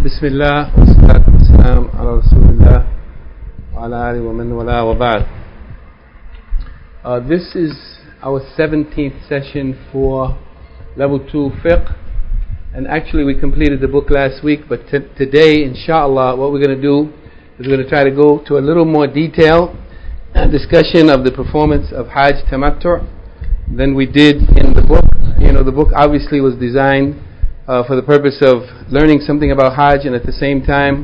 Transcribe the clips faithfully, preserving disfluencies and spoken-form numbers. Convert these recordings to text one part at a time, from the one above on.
بسم الله والصلاة والسلام على رسول الله وعلى آله ومن والاه وبعد. Uh, this is our seventeenth session for level two fiqh, and actually we completed the book last week, but t- today inshallah what we're going to do is we're going to try to go to a little more detail and discussion of the performance of Hajj Tamattu than we did in the book. You know, the book obviously was designed Uh, for the purpose of learning something about Hajj and at the same time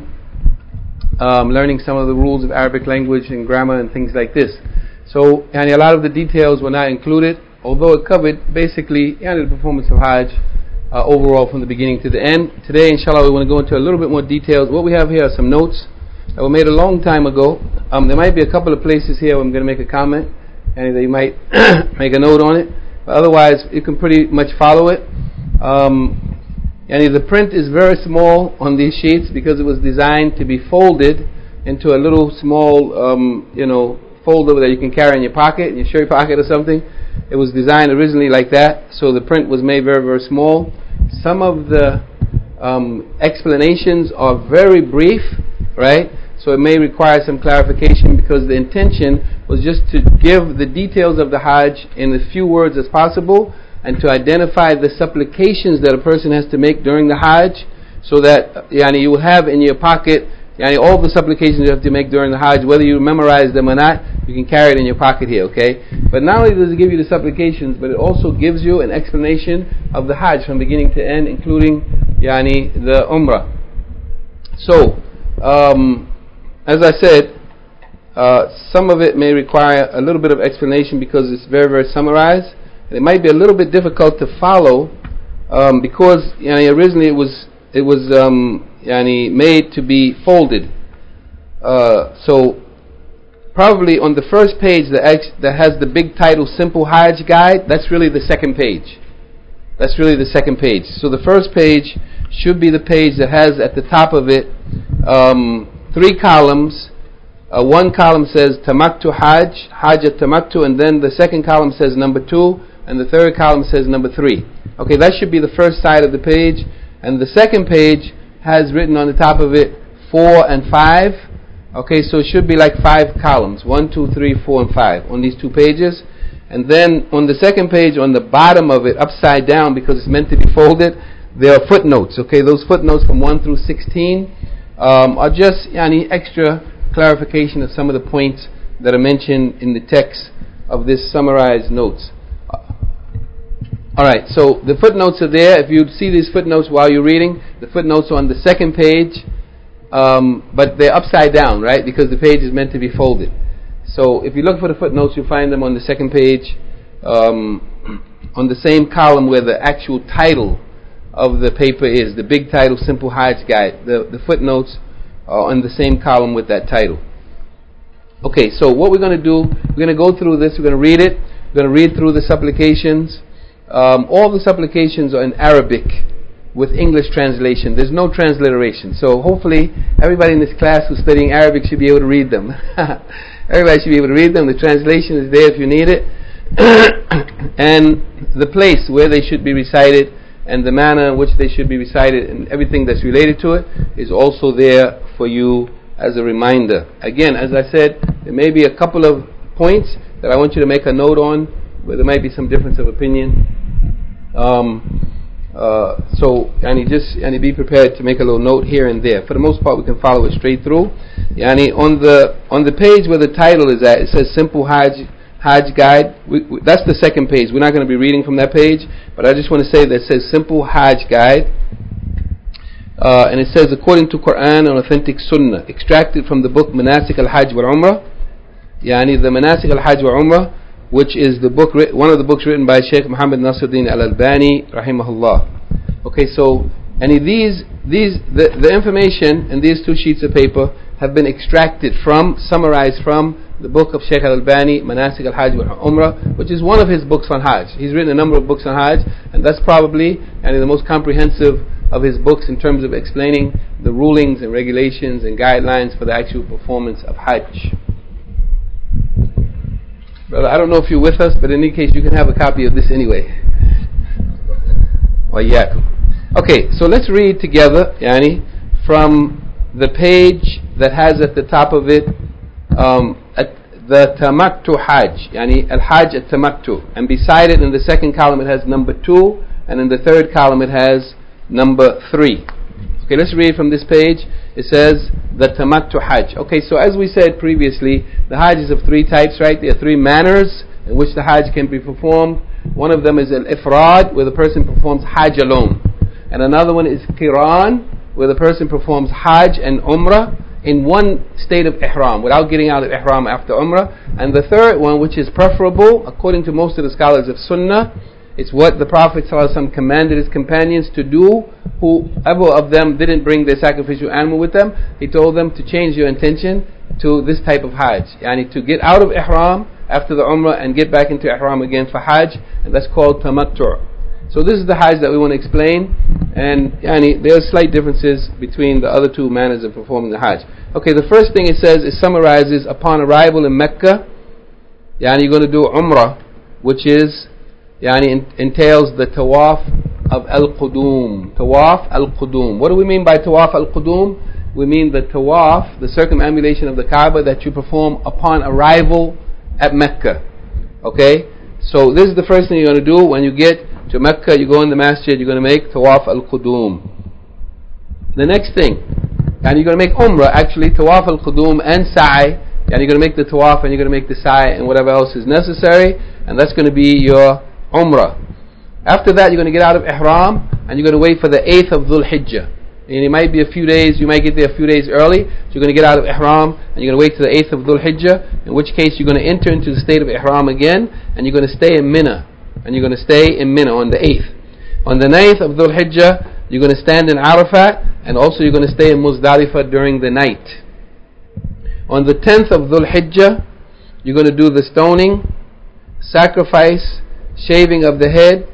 um, learning some of the rules of Arabic language and grammar and things like this. So yani, a lot of the details were not included, although it covered basically yani, the performance of Hajj uh, overall from the beginning to the end. Today inshallah we want to go into a little bit more details. What we have here are some notes that were made a long time ago. Um, there might be a couple of places here where I'm going to make a comment and that you might make a note on it, but otherwise you can pretty much follow it. Um, Yani the print is very small on these sheets because it was designed to be folded into a little small, um, you know, folder that you can carry in your pocket, in your shirt pocket or something. It was designed originally like that, so the print was made very, very small. Some of the um, explanations are very brief, right? So it may require some clarification because the intention was just to give the details of the Hajj in as few words as possible, and to identify the supplications that a person has to make during the Hajj, so that yani, you will have in your pocket yani, all the supplications you have to make during the Hajj, whether you memorize them or not, you can carry it in your pocket here, okay? But not only does it give you the supplications, but it also gives you an explanation of the Hajj from beginning to end, including yani, the Umrah. So, um, as I said, uh, some of it may require a little bit of explanation because it's very, very summarized. It might be a little bit difficult to follow um, because yani, originally it was it was um, yani, made to be folded. Uh, so probably on the first page that ex- that has the big title "Simple Hajj Guide," that's really the second page. That's really the second page. So the first page should be the page that has at the top of it um, three columns. Uh, one column says Tamattu Hajj, Hajj at Tamattu, and then the second column says number two, and the third column says number three. Okay, that should be the first side of the page, and the second page has written on the top of it four and five. Okay, so it should be like five columns, one, two, three, four, and five on these two pages. And then on the second page, on the bottom of it, upside down because it's meant to be folded, there are footnotes. Okay, those footnotes from one through sixteen um, are just yani, extra clarification of some of the points that are mentioned in the text of this summarized notes. Alright, so the footnotes are there. If you see these footnotes while you're reading, the footnotes are on the second page, um, but they're upside down, right? Because the page is meant to be folded. So if you look for the footnotes, you'll find them on the second page, um, on the same column where the actual title of the paper is, the big title, Simple Hajj Guide. The, the footnotes are on the same column with that title. Okay, so what we're going to do, we're going to go through this, we're going to read it, we're going to read through the supplications. Um, all the supplications are in Arabic with English translation. There's no transliteration. So hopefully everybody in this class who's studying Arabic should be able to read them. Everybody should be able to read them. The translation is there if you need it. And the place where they should be recited and the manner in which they should be recited and everything that's related to it is also there for you as a reminder. Again, as I said, there may be a couple of points that I want you to make a note on, but there might be some difference of opinion. Um, uh, so, yani just yani be prepared to make a little note here and there. For the most part, we can follow it straight through. Yani on the on the page where the title is at, it says Simple Hajj Hajj Guide. We, we, that's the second page. We're not going to be reading from that page, but I just want to say that it says Simple Hajj Guide, uh, and it says according to Quran and authentic Sunnah, extracted from the book Manasik al-Hajj wal Umrah. Yani the Manasik al-Hajj wal Umrah, which is the book, one of the books written by Sheikh Muhammad Nasiruddin Al-Albani, rahimahullah. Okay, so any these these the, the information in these two sheets of paper have been extracted from, summarized from the book of Sheikh Al-Albani, Manasik al-Hajj wa Umrah, which is one of his books on Hajj. He's written a number of books on Hajj, and that's probably and the most comprehensive of his books in terms of explaining the rulings and regulations and guidelines for the actual performance of Hajj. Brother, I don't know if you're with us, but in any case, you can have a copy of this anyway. Okay, so let's read together, yani, from the page that has at the top of it um, at the Tamattu Hajj, yani Al-Hajj At-Tamattu, and beside it in the second column it has number two, and in the third column it has number three. Okay, let's read from this page. It says the Tamattu Hajj. Okay, so as we said previously, the Hajj is of three types, right? There are three manners in which the Hajj can be performed. One of them is Al-Ifrad, where the person performs Hajj alone, and another one is Qiran, where the person performs Hajj and Umrah in one state of Ihram without getting out of Ihram after Umrah. And the third one, which is preferable according to most of the scholars of Sunnah, it's what the Prophet ﷺ commanded his companions to do. Whoever of them didn't bring their sacrificial animal with them, he told them to change your intention to this type of Hajj, yani to get out of Ihram after the Umrah and get back into Ihram again for Hajj, and that's called Tamattu'. So this is the Hajj that we want to explain, and yani, there are slight differences between the other two manners of performing the Hajj. Okay, the first thing it says, it summarizes upon arrival in Mecca, yani you're going to do Umrah, which is, yani entails the Tawaf of Al-Qudum. Tawaf Al-Qudum. What do we mean by Tawaf Al-Qudum? We mean the Tawaf, the circumambulation of the Kaaba that you perform upon arrival at Mecca. Okay, so this is the first thing you're going to do when you get to Mecca. You go in the masjid, you're going to make Tawaf Al-Qudum. The next thing, and you're going to make Umrah, actually Tawaf Al-Qudum and Sa'i, and you're going to make the Tawaf and you're going to make the Sa'i and whatever else is necessary, and that's going to be your Umrah. After that, you're going to get out of Ihram and you're going to wait for the eighth of Dhul Hijjah. And it might be a few days, you might get there a few days early, so you're going to get out of Ihram and you're going to wait to the eighth of Dhul Hijjah, in which case you're going to enter into the state of Ihram again, and you're going to stay in Mina, and you're going to stay in Mina on the eighth. On the ninth of Dhul Hijjah, you're going to stand in Arafat, and also you're going to stay in Muzdalifah during the night. On the tenth of Dhul Hijjah, you're going to do the stoning, sacrifice, shaving of the head,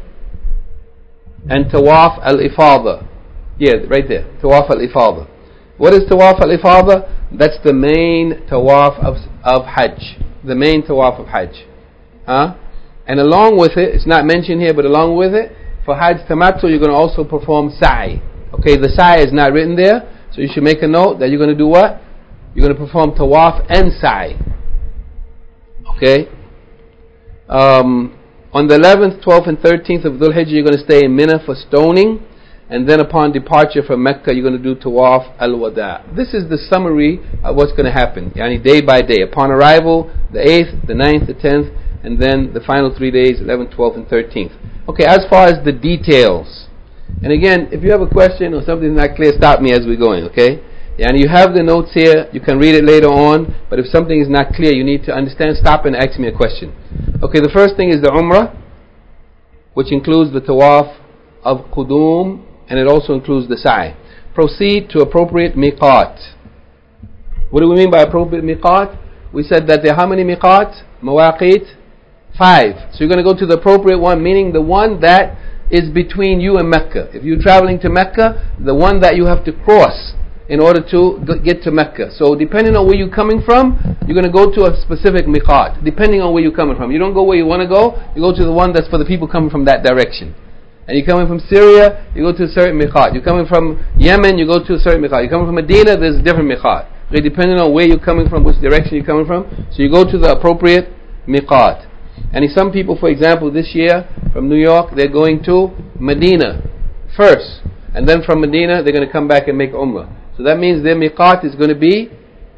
and Tawaf Al-Ifada. Yeah, right there, Tawaf Al-Ifada. What is Tawaf Al-Ifada? That's the main Tawaf of, of Hajj. The main Tawaf of Hajj. Huh? And along with it, it's not mentioned here, but along with it, for Hajj Tamattu, you're going to also perform Sa'i. Okay, the Sa'i is not written there, so you should make a note that you're going to do what? You're going to perform Tawaf and Sa'i. Okay? Um, on the eleventh, twelfth, and thirteenth of Dhul Hijjah, you're going to stay in Mina for stoning. And then upon departure from Mecca, you're going to do Tawaf Al-Wada. This is the summary of what's going to happen, yani day by day. Upon arrival, the eighth, the ninth, the tenth, and then the final three days, eleventh, twelfth, and thirteenth. Okay, as far as the details. And again, if you have a question or something's not clear, stop me as we're going, okay? And you have the notes here, you can read it later on, but if something is not clear, you need to understand, stop and ask me a question. Okay, the first thing is the Umrah, which includes the Tawaf of Qudum, and it also includes the Sa'i. Proceed to appropriate miqat. What do we mean by appropriate miqat? We said that there are how many miqat? Mawaqit? Five. So you're going to go to the appropriate one, meaning the one that is between you and Mecca. If you're traveling to Mecca, the one that you have to cross in order to get to Mecca. So depending on where you're coming from, you're going to go to a specific miqat, depending on where you're coming from. You don't go where you want to go, you go to the one that's for the people coming from that direction. And you're coming from Syria, you go to a certain miqat. You're coming from Yemen, you go to a certain miqat. You're coming from Medina, there's a different miqat. Okay, depending on where you're coming from, which direction you're coming from. So you go to the appropriate miqat. And some people, for example, this year from New York, they're going to Medina first. And then from Medina, they're going to come back and make Umrah. So that means their miqat is going to be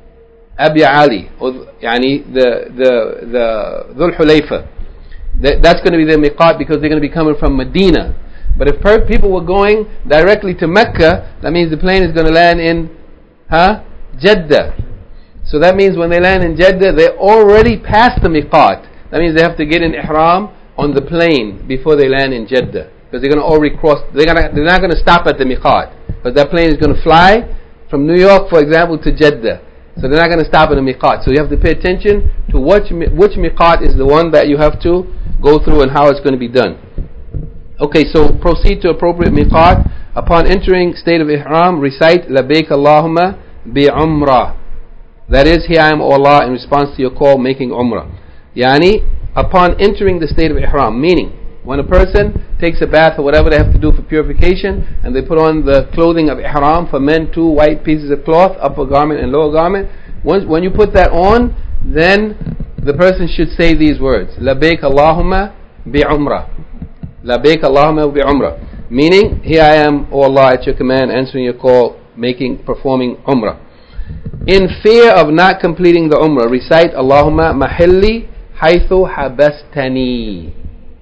Abi Ali, or yani the, the, the Dhul Hulayfa. That's going to be their miqat because they're going to be coming from Medina. But if per- people were going directly to Mecca, that means the plane is going to land in huh, Jeddah. So that means when they land in Jeddah, they're already past the miqat. That means they have to get in ihram on the plane before they land in Jeddah, because they're going to already cross. They're, gonna, they're not going to stop at the miqat, because that plane is going to fly from New York, for example, to Jeddah. So they're not going to stop at the miqat. So you have to pay attention to which which miqat is the one that you have to go through and how it's going to be done. Okay, so proceed to appropriate miqat. Upon entering state of ihram, recite Labbaik Allahumma bi umrah. That is, here I am, O Allah, in response to your call, making umrah. Yani, upon entering the state of ihram, meaning, When a person takes a bath or whatever they have to do for purification, and they put on the clothing of ihram, for men two white pieces of cloth, upper garment and lower garment, once, when you put that on, then the person should say these words, Labayk Allahumma bi'umrah. Labayk Allahumma bi'umrah. Meaning, here I am, O Allah, at your command, answering your call, making, performing umrah. In fear of not completing the umrah, recite Allahumma mahilli haythu habastani.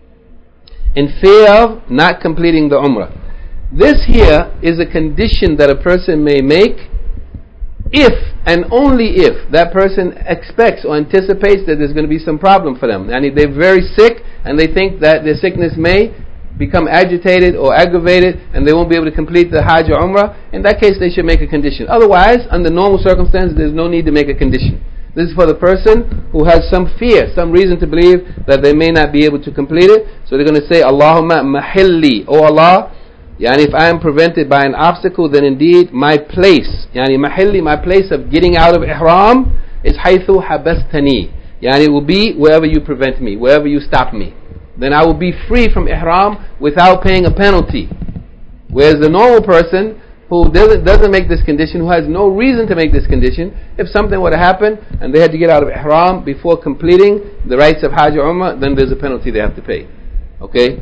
In fear of not completing the umrah. This here is a condition that a person may make if and only if that person expects or anticipates that there's going to be some problem for them. And they're very sick and they think that their sickness may become agitated or aggravated and they won't be able to complete the Hajj or Umrah. In that case, they should make a condition. Otherwise, under normal circumstances, there's no need to make a condition. This is for the person who has some fear, some reason to believe that they may not be able to complete it. So they're going to say, Allahumma mahilli, O Allah, yani if I am prevented by an obstacle, then indeed my place, yani mahilli, my place of getting out of ihram is haythu habastani. Yani it will be wherever you prevent me, wherever you stop me. Then I will be free from ihram without paying a penalty. Whereas the normal person who doesn't, doesn't make this condition, who has no reason to make this condition, if something were to happen and they had to get out of ihram before completing the rites of Hajj or Umrah, then there's a penalty they have to pay. Okay?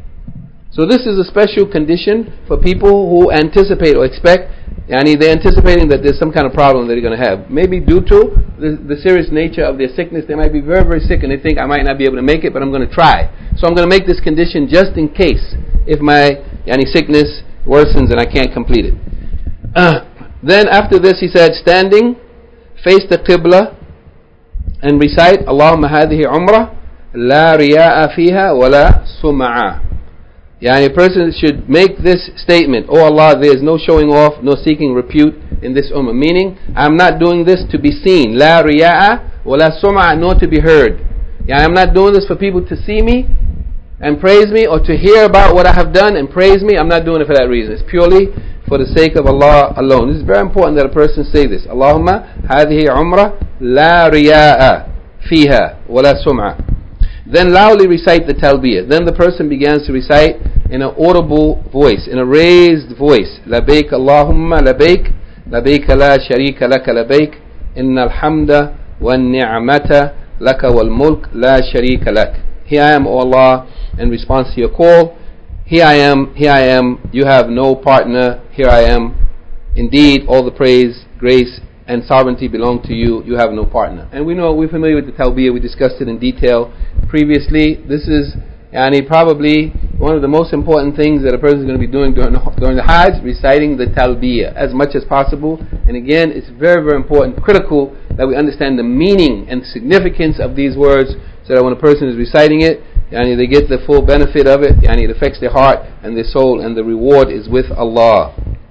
So this is a special condition for people who anticipate or expect, yani they're anticipating that there's some kind of problem that they're going to have. Maybe due to the, the serious nature of their sickness, they might be very, very sick and they think I might not be able to make it, but I'm going to try. So I'm going to make this condition just in case if my yani sickness worsens and I can't complete it. Uh, then after this he said, standing, face the Qibla and recite Allahumma hadhihi umrah la riya'a fiha wa la sum'a. Yani a person should make this statement, Oh Allah, there is no showing off, no seeking repute in this ummah. Meaning, I'm not doing this to be seen. La riya'a wa la sum'a, nor to be heard. Yani I'm not doing this for people to see me and praise me, or to hear about what I have done and praise me. I'm not doing it for that reason. It's purely for the sake of Allah alone. This is very important that a person say this. Allahumma hadhihi umrah la riya'a fiha wa la sum'a. Then loudly recite the talbiyah. Then the person begins to recite in an audible voice, in a raised voice. Labayk Allahumma labayk, labayk la sharika laka labayk, inna alhamda wa ni'mata laka wal mulk la sharika lak. Here I am, O Allah, in response to your call. Here I am, here I am, you have no partner, here I am. Indeed, all the praise, grace, and sovereignty belong to you, you have no partner. And we know, we're familiar with the talbiyah, we discussed it in detail previously. This is yani, probably one of the most important things that a person is going to be doing during the, during the Hajj, reciting the talbiyah as much as possible. And again, it's very, very important, critical that we understand the meaning and significance of these words, so that when a person is reciting it, yani, they get the full benefit of it, yani, it affects their heart and their soul, and the reward is with Allah.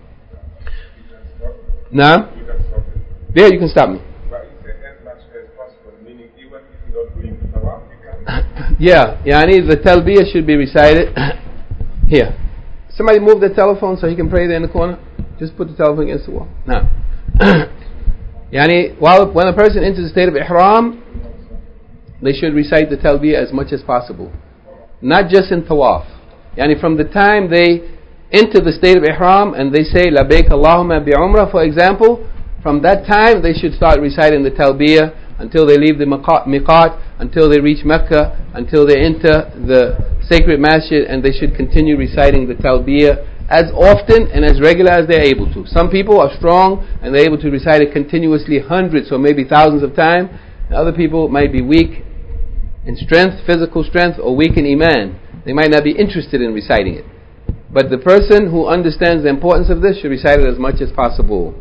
Now? There, you can stop me. But you said as much as possible, meaning even if you're not doing tawaf, you can. Yeah, yani the talbiyah should be recited. Here. Somebody move the telephone so he can pray there in the corner. Just put the telephone against the wall. Now. Yani, while when a person enters the state of ihram, they should recite the talbiyah as much as possible. Not just in tawaf. Yani from the time they enter the state of ihram and they say, Labayk Allahumma bi'umrah, for example, from that time, they should start reciting the talbiyah until they leave the miqat, until they reach Mecca, until they enter the sacred masjid, and they should continue reciting the talbiyah as often and as regular as they're able to. Some people are strong and they're able to recite it continuously hundreds or maybe thousands of times. Other people might be weak in strength, physical strength, or weak in iman. They might not be interested in reciting it. But the person who understands the importance of this should recite it as much as possible.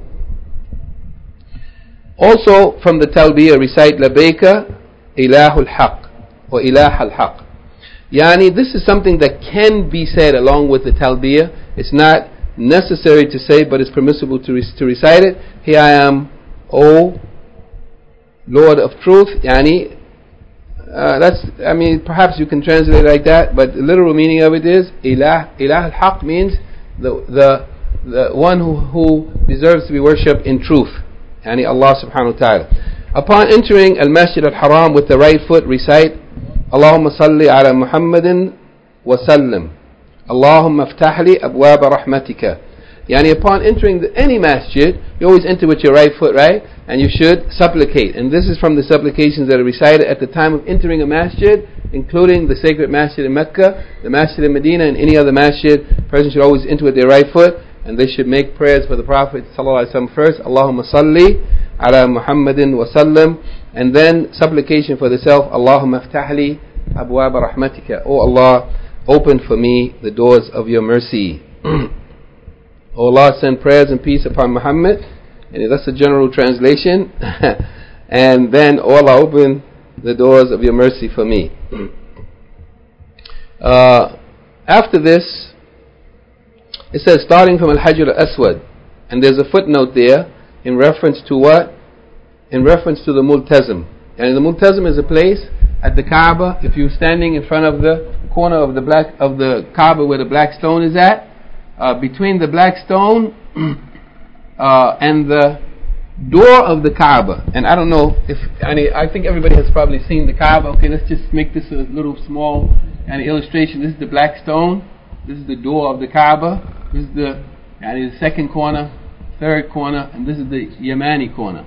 Also from the talbiyah, recite Labayka Ilahul Haq or Ilah al-Haq. Yani this is something that can be said along with the talbiyah. It's not necessary to say, but it's permissible to, re- to recite it. Here I am, O Lord of Truth. Yani uh, that's, I mean, perhaps you can translate it like that, but the literal meaning of it is Ilah, Ilah al-Haq means the, the, the one who, who deserves to be worshipped in truth. Yani Allah subhanahu wa ta'ala. Upon entering al-Masjid al-Haram with the right foot, recite Allahumma salli ala Muhammadin وسلم اللهم افتح لي أبواب رحمتك. Yani upon entering the, any masjid, you always enter with your right foot, right? And you should supplicate. And this is from the supplications that are recited at the time of entering a masjid, including the sacred masjid in Mecca, the masjid in Medina, and any other masjid. A person should always enter with their right foot, and they should make prayers for the Prophet ﷺ first. Allahumma salli ala Muhammadin wa sallam. And then supplication for the self. Allahumma aftahli abwab rahmatika. Oh Allah, open for me the doors of your mercy. O Allah, send prayers and peace upon Muhammad. And that's the general translation. And then, O Allah, open the doors of your mercy for me. Uh, after this, it says, starting from Al-Hajar Al-Aswad. And there's a footnote there in reference to what? In reference to the Multazim. And the Multazim is a place at the Kaaba. If you're standing in front of the corner of the black of the Kaaba where the black stone is at, Uh, between the black stone uh, and the door of the Kaaba. And I don't know if any, I think everybody has probably seen the Kaaba. Okay, let's just make this a little small an illustration. This is the black stone. This is the door of the Kaaba. This is the, yani the second corner, third corner, and this is the Yamani corner.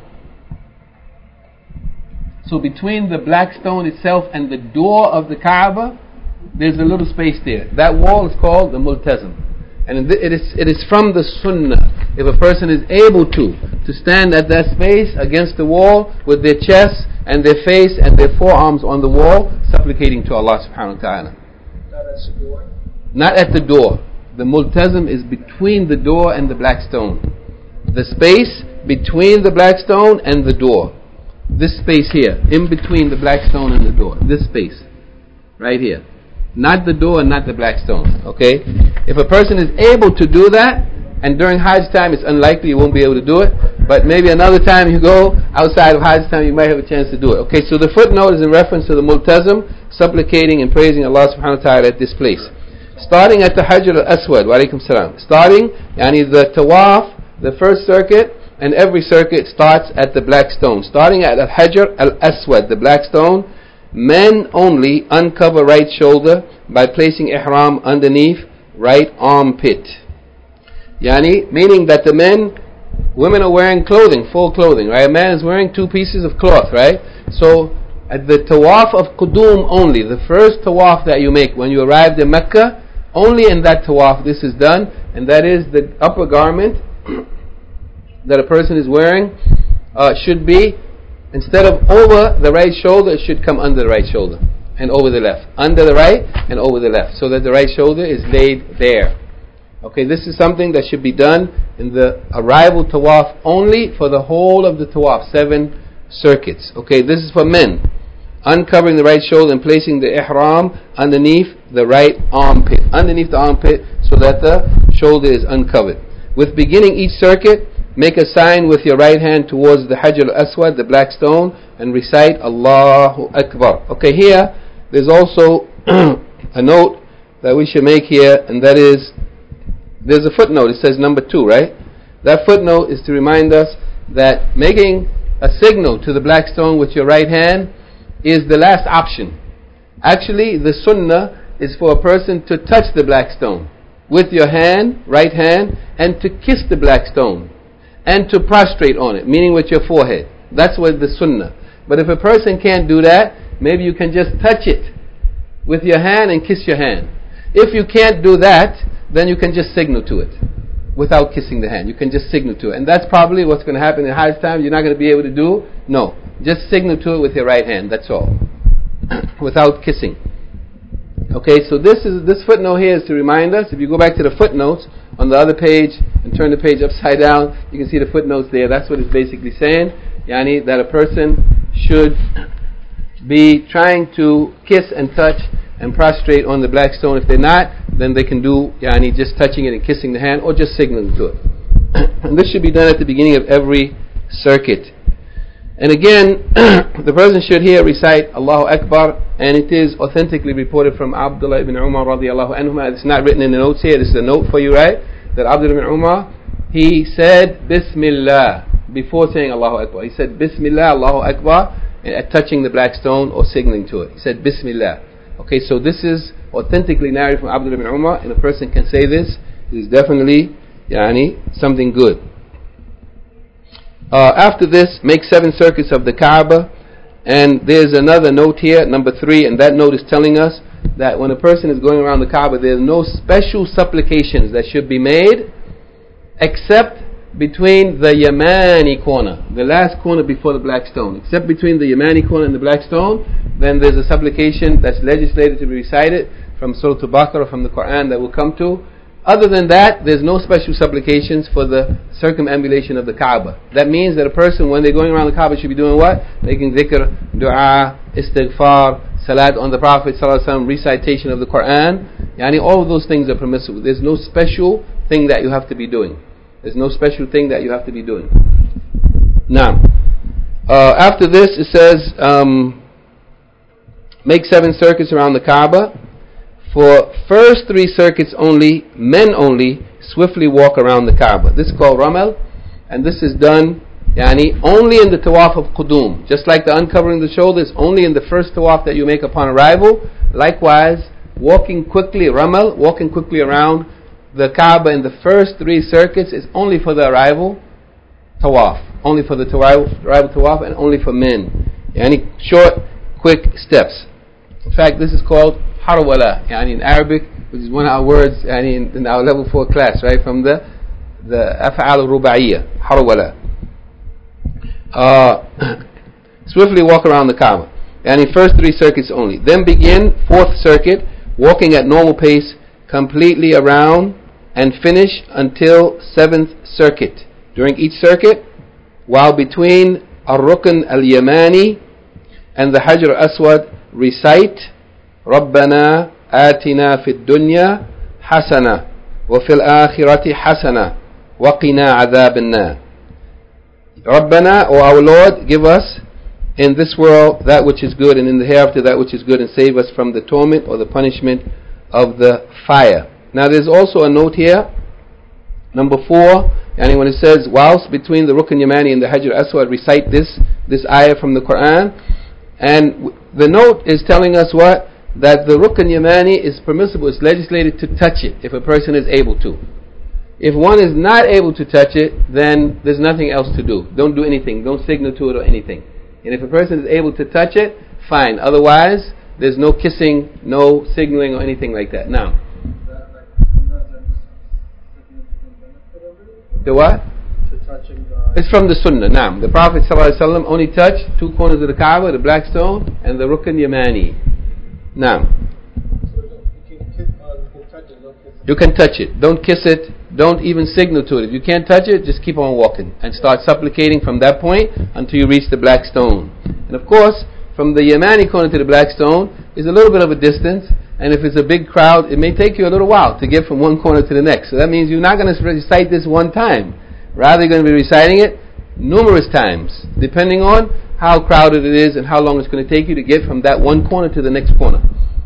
So between the black stone itself and the door of the Kaaba, there's a little space there. That wall is called the Multazim. And it is it is from the Sunnah. If a person is able to to stand at that space against the wall with their chest and their face and their forearms on the wall, supplicating to Allah subhanahu wa ta'ala. Not at the door? Not at the door. The Multazim is between the door and the black stone. The space between the black stone and the door. This space here, in between the black stone and the door. This space. Right here. Not the door, not the black stone. Okay? If a person is able to do that, and during Hajj time it's unlikely you won't be able to do it, but maybe another time you go outside of Hajj time you might have a chance to do it. Okay, so the footnote is in reference to the Multazim, supplicating and praising Allah subhanahu wa ta'ala at this place. Starting at the Hajar al-Aswad, wa alaikum salam. Starting, yani the Tawaf, the first circuit, and every circuit starts at the black stone. Starting at the Hajar al-Aswad, the black stone, men only uncover right shoulder by placing ihram underneath right armpit. Yani, meaning that the men, women are wearing clothing, full clothing, right? A man is wearing two pieces of cloth, right? So, at the tawaf of Qudum only, the first tawaf that you make when you arrived in Mecca, only in that tawaf this is done, and that is the upper garment that a person is wearing uh, should be, instead of over the right shoulder, it should come under the right shoulder and over the left. Under the right and over the left, so that the right shoulder is laid there. Okay, this is something that should be done in the arrival tawaf only for the whole of the tawaf, seven circuits. Okay, this is for men. Uncovering the right shoulder and placing the ihram underneath the right armpit. Underneath the armpit, so that the shoulder is uncovered. With beginning each circuit, make a sign with your right hand towards the Hajar al-Aswad, the black stone, and recite Allahu Akbar. Okay, here there's also a note that we should make here, and that is, there's a footnote. It says number two, right? That footnote is to remind us that making a signal to the black stone with your right hand is the last option. Actually, the sunnah is for a person to touch the black stone with your hand, right hand, and to kiss the black stone, and to prostrate on it, meaning with your forehead. That's what the sunnah. But if a person can't do that, maybe you can just touch it with your hand and kiss your hand. If you can't do that, then you can just signal to it without kissing the hand. You can just signal to it. And that's probably what's going to happen in Hajj time. You're not going to be able to do. No. Just signal to it with your right hand. That's all. Without kissing. Okay, so this is this footnote here is to remind us. If you go back to the footnotes on the other page and turn the page upside down, you can see the footnotes there. That's what it's basically saying. Yani, that a person should be trying to kiss and touch and prostrate on the black stone. If they're not, then they can do yani, just touching it and kissing the hand, or just signaling to it. And this should be done at the beginning of every circuit. And again, the person should here recite Allahu Akbar, and it is authentically reported from Abdullah ibn Umar radiallahu anhuma. It's not written in the notes here. This is a note for you, right? That Abdullah ibn Umar, he said Bismillah before saying Allahu Akbar. He said Bismillah, Allahu Akbar, at touching the black stone or signaling to it. He said Bismillah. Okay, so this is authentically narrated from Abdullah ibn Umar, and a person can say this, it is definitely yani, something good. Uh, after this, make seven circuits of the Kaaba. And there's another note here, number three, and that note is telling us that when a person is going around the Kaaba, there's no special supplications that should be made except between the Yamani corner, the last corner before the black stone. Except between the Yamani corner and the black stone, then there's a supplication that's legislated to be recited from Surah Al-Baqarah, from the Quran, that will come to. Other than that, there's no special supplications for the circumambulation of the Kaaba. That means that a person, when they're going around the Kaaba, should be doing what? Making dhikr, dua, istighfar, salat on the Prophet ﷺ, recitation of the Quran. Yani all of those things are permissible. There's no special thing that you have to be doing. There's no special thing that you have to be doing. Now, uh, after this it says, um, make seven circuits around the Kaaba. For first three circuits only, men only, swiftly walk around the Kaaba. This is called Ramal, and this is done yani, only in the Tawaf of Qudum. Just like the uncovering the shoulders, only in the first Tawaf that you make upon arrival. Likewise, walking quickly, Ramal, walking quickly around the Kaaba in the first three circuits is only for the arrival Tawaf. Only for the arrival, arrival Tawaf, and only for men. Yani, short, quick steps. In fact, this is called Harwala, yani in Arabic, which is one of our words yani in, in our level four class, right, from the the Af'al al-Ruba'iyya, Harwala. Uh, swiftly walk around the Kaaba, and in first three circuits only. Then begin fourth circuit, walking at normal pace, completely around, and finish until seventh circuit. During each circuit, while between Ar-Rukn al-Yamani and the Hajar al-Aswad, recite ربنا آتنا في الدنيا حسنة وفي الآخرة حسنة وقنا عذاب النار. ربنا, O our Lord, give us in this world that which is good, and in the hereafter that which is good, and save us from the torment or the punishment of the fire. Now there's also a note here, number four, and when it says whilst between the Rukn Yamani and the Hajar Aswad, recite this this ayah from the Quran. And the note is telling us what? That the Rukn Yamani is permissible, it's legislated to touch it if a person is able to. If one is not able to touch it, then there's nothing else to do. Don't do anything, don't signal to it or anything. And if a person is able to touch it, fine. Otherwise, there's no kissing, no signaling or anything like that. Now, the what? It's from the Sunnah. Now, the Prophet ﷺ only touched two corners of the Kaaba, the black stone and the Rukn Yamani. Now, you can touch it. Don't kiss it. Don't even signal to it. If you can't touch it, just keep on walking and start supplicating from that point until you reach the black stone. And of course, from the Yamani corner to the black stone is a little bit of a distance, and if it's a big crowd, it may take you a little while to get from one corner to the next. So that means you're not going to recite this one time. Rather, you're going to be reciting it numerous times, depending on how crowded it is and how long it's going to take you to get from that one corner to the next corner.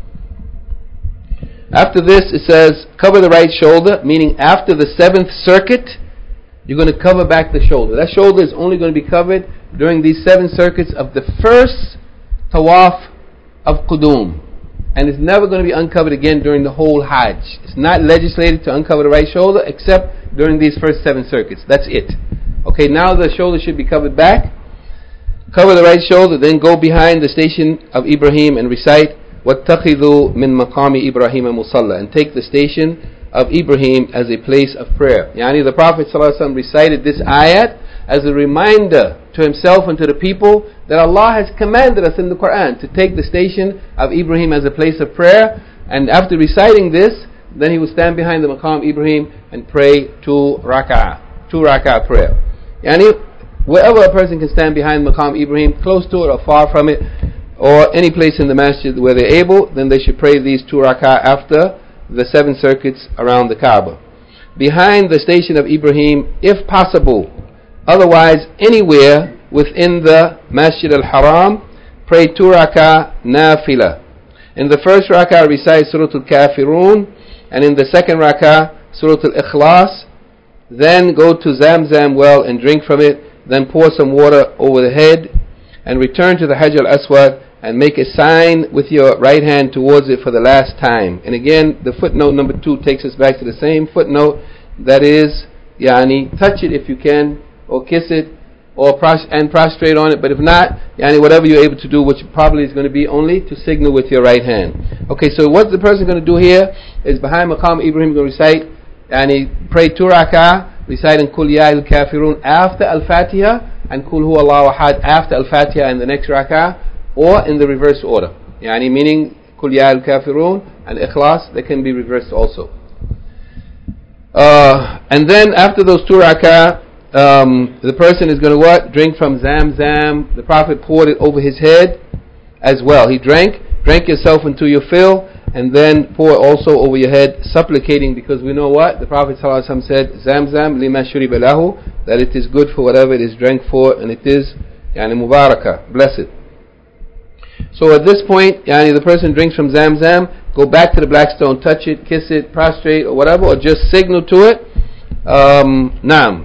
After this, it says, cover the right shoulder, meaning after the seventh circuit, you're going to cover back the shoulder. That shoulder is only going to be covered during these seven circuits of the first Tawaf of Qudum. And it's never going to be uncovered again during the whole Hajj. It's not legislated to uncover the right shoulder except during these first seven circuits. That's it. Okay, now the shoulder should be covered back. Cover the right shoulder, then go behind the station of Ibrahim and recite وَاتَّخِذُوا مِن مَقَامِ إِبْرَاهِيمَ مُصَلَّى, and take the station of Ibrahim as a place of prayer. Yani the Prophet ﷺ recited this ayat as a reminder to himself and to the people that Allah has commanded us in the Quran to take the station of Ibrahim as a place of prayer. And after reciting this, then he would stand behind the Maqam Ibrahim and pray two rak'ah, two rak'ah prayer. Yani wherever a person can stand behind Maqam Ibrahim, close to it or far from it, or any place in the masjid where they're able, then they should pray these two rak'ah after the seven circuits around the Kaaba. Behind the station of Ibrahim, if possible. Otherwise, anywhere within the Masjid al-Haram, pray two rak'ah nafila. In the first rak'ah, recite Surah Al-Kafirun, and in the second rak'ah, Surah Al-Ikhlas. Then go to Zamzam well and drink from it. Then pour some water over the head, and return to the Hajar al-Aswad and make a sign with your right hand towards it for the last time. And again, the footnote number two takes us back to the same footnote, that is, yani, touch it if you can, or kiss it, or pros- and prostrate on it, but if not, yani, whatever you're able to do, which probably is going to be only to signal with your right hand. Okay, so what the person going to do here is behind Maqam Ibrahim, going to recite, yani, pray two rak'ah, reciting Qul Ya al-Kafirun after Al-Fatiha, and Qul Hu Allahu Ahad after Al-Fatiha in the next rak'ah, or in the reverse order. Yani meaning Qul Ya al-Kafirun and Ikhlas, they can be reversed also. Uh, and then after those two rak'ah, um, the person is going to what? Drink from Zamzam. The Prophet poured it over his head as well. He drank, drank yourself until you fill, and then pour also over your head, supplicating, because we know what? The Prophet ﷺ said, Zamzam lima shuriba lahu, that it is good for whatever it is drank for, and it is yani mubarakah, blessed. So at this point, yani, the person drinks from Zamzam, go back to the black stone, touch it, kiss it, prostrate, or whatever, or just signal to it, um, Naam,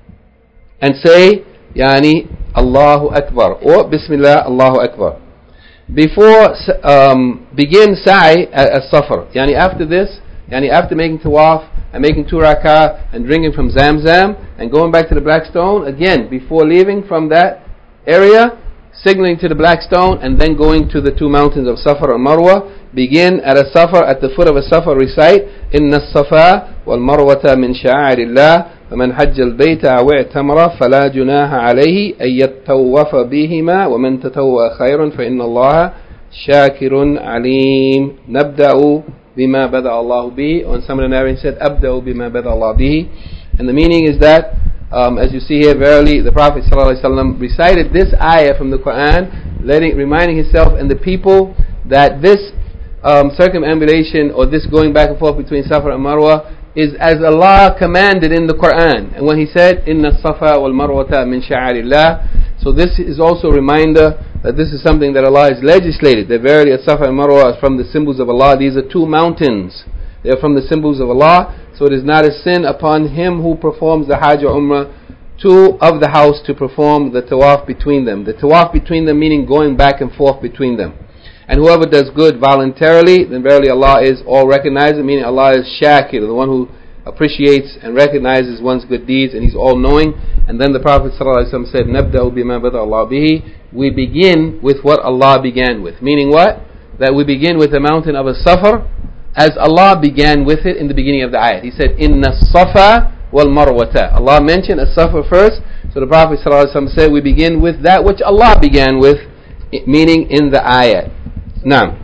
and say, yani, Allahu Akbar, or Bismillah, Allahu Akbar. Before um, begin sa'i as-safar, yani after this, yani after making tawaf and making two rak'ah and drinking from Zamzam and going back to the black stone, again, before leaving from that area, signaling to the black stone and then going to the two mountains of Safar and Marwa, begin at a Safar, at the foot of a Safar, recite Inna as-safa wal marwata min sha'airillah فمن حج البيت أو اعتمر فلا جناح عليه أن يتطوف بهما ومن تطوع خيرا فإن الله شاكر عليم. نبدأ بما بدأ الله به, or some of the narration said أبدأ بما بدأ الله به, and the meaning is that um, as you see here, verily the Prophet ﷺ recited this ayah from the Quran, letting, reminding himself and the people that this um, circumambulation, or this going back and forth between Safa and Marwa, is as Allah commanded in the Quran. And when he said, Inna as-safa wal marwata min sha'airillah, so this is also a reminder that this is something that Allah has legislated, that verily as-safa and marwa are from the symbols of Allah. These are two mountains, they are from the symbols of Allah, so it is not a sin upon him who performs the Hajj or Umrah to, of the house, to perform the tawaf between them. The tawaf between them meaning going back and forth between them. And whoever does good voluntarily, then verily Allah is all recognizing, meaning Allah is Shakir, the one who appreciates and recognizes one's good deeds, and He's all knowing. And then the Prophet ﷺ said, Nabda'u bima bada Allah bihi, we begin with what Allah began with. Meaning what? That we begin with the mountain of as-Safar as Allah began with it in the beginning of the ayat. He said, Inna as-safa wal marwata. Allah mentioned as-Safar first, so the Prophet ﷺ said, we begin with that which Allah began with, meaning in the ayat. Now,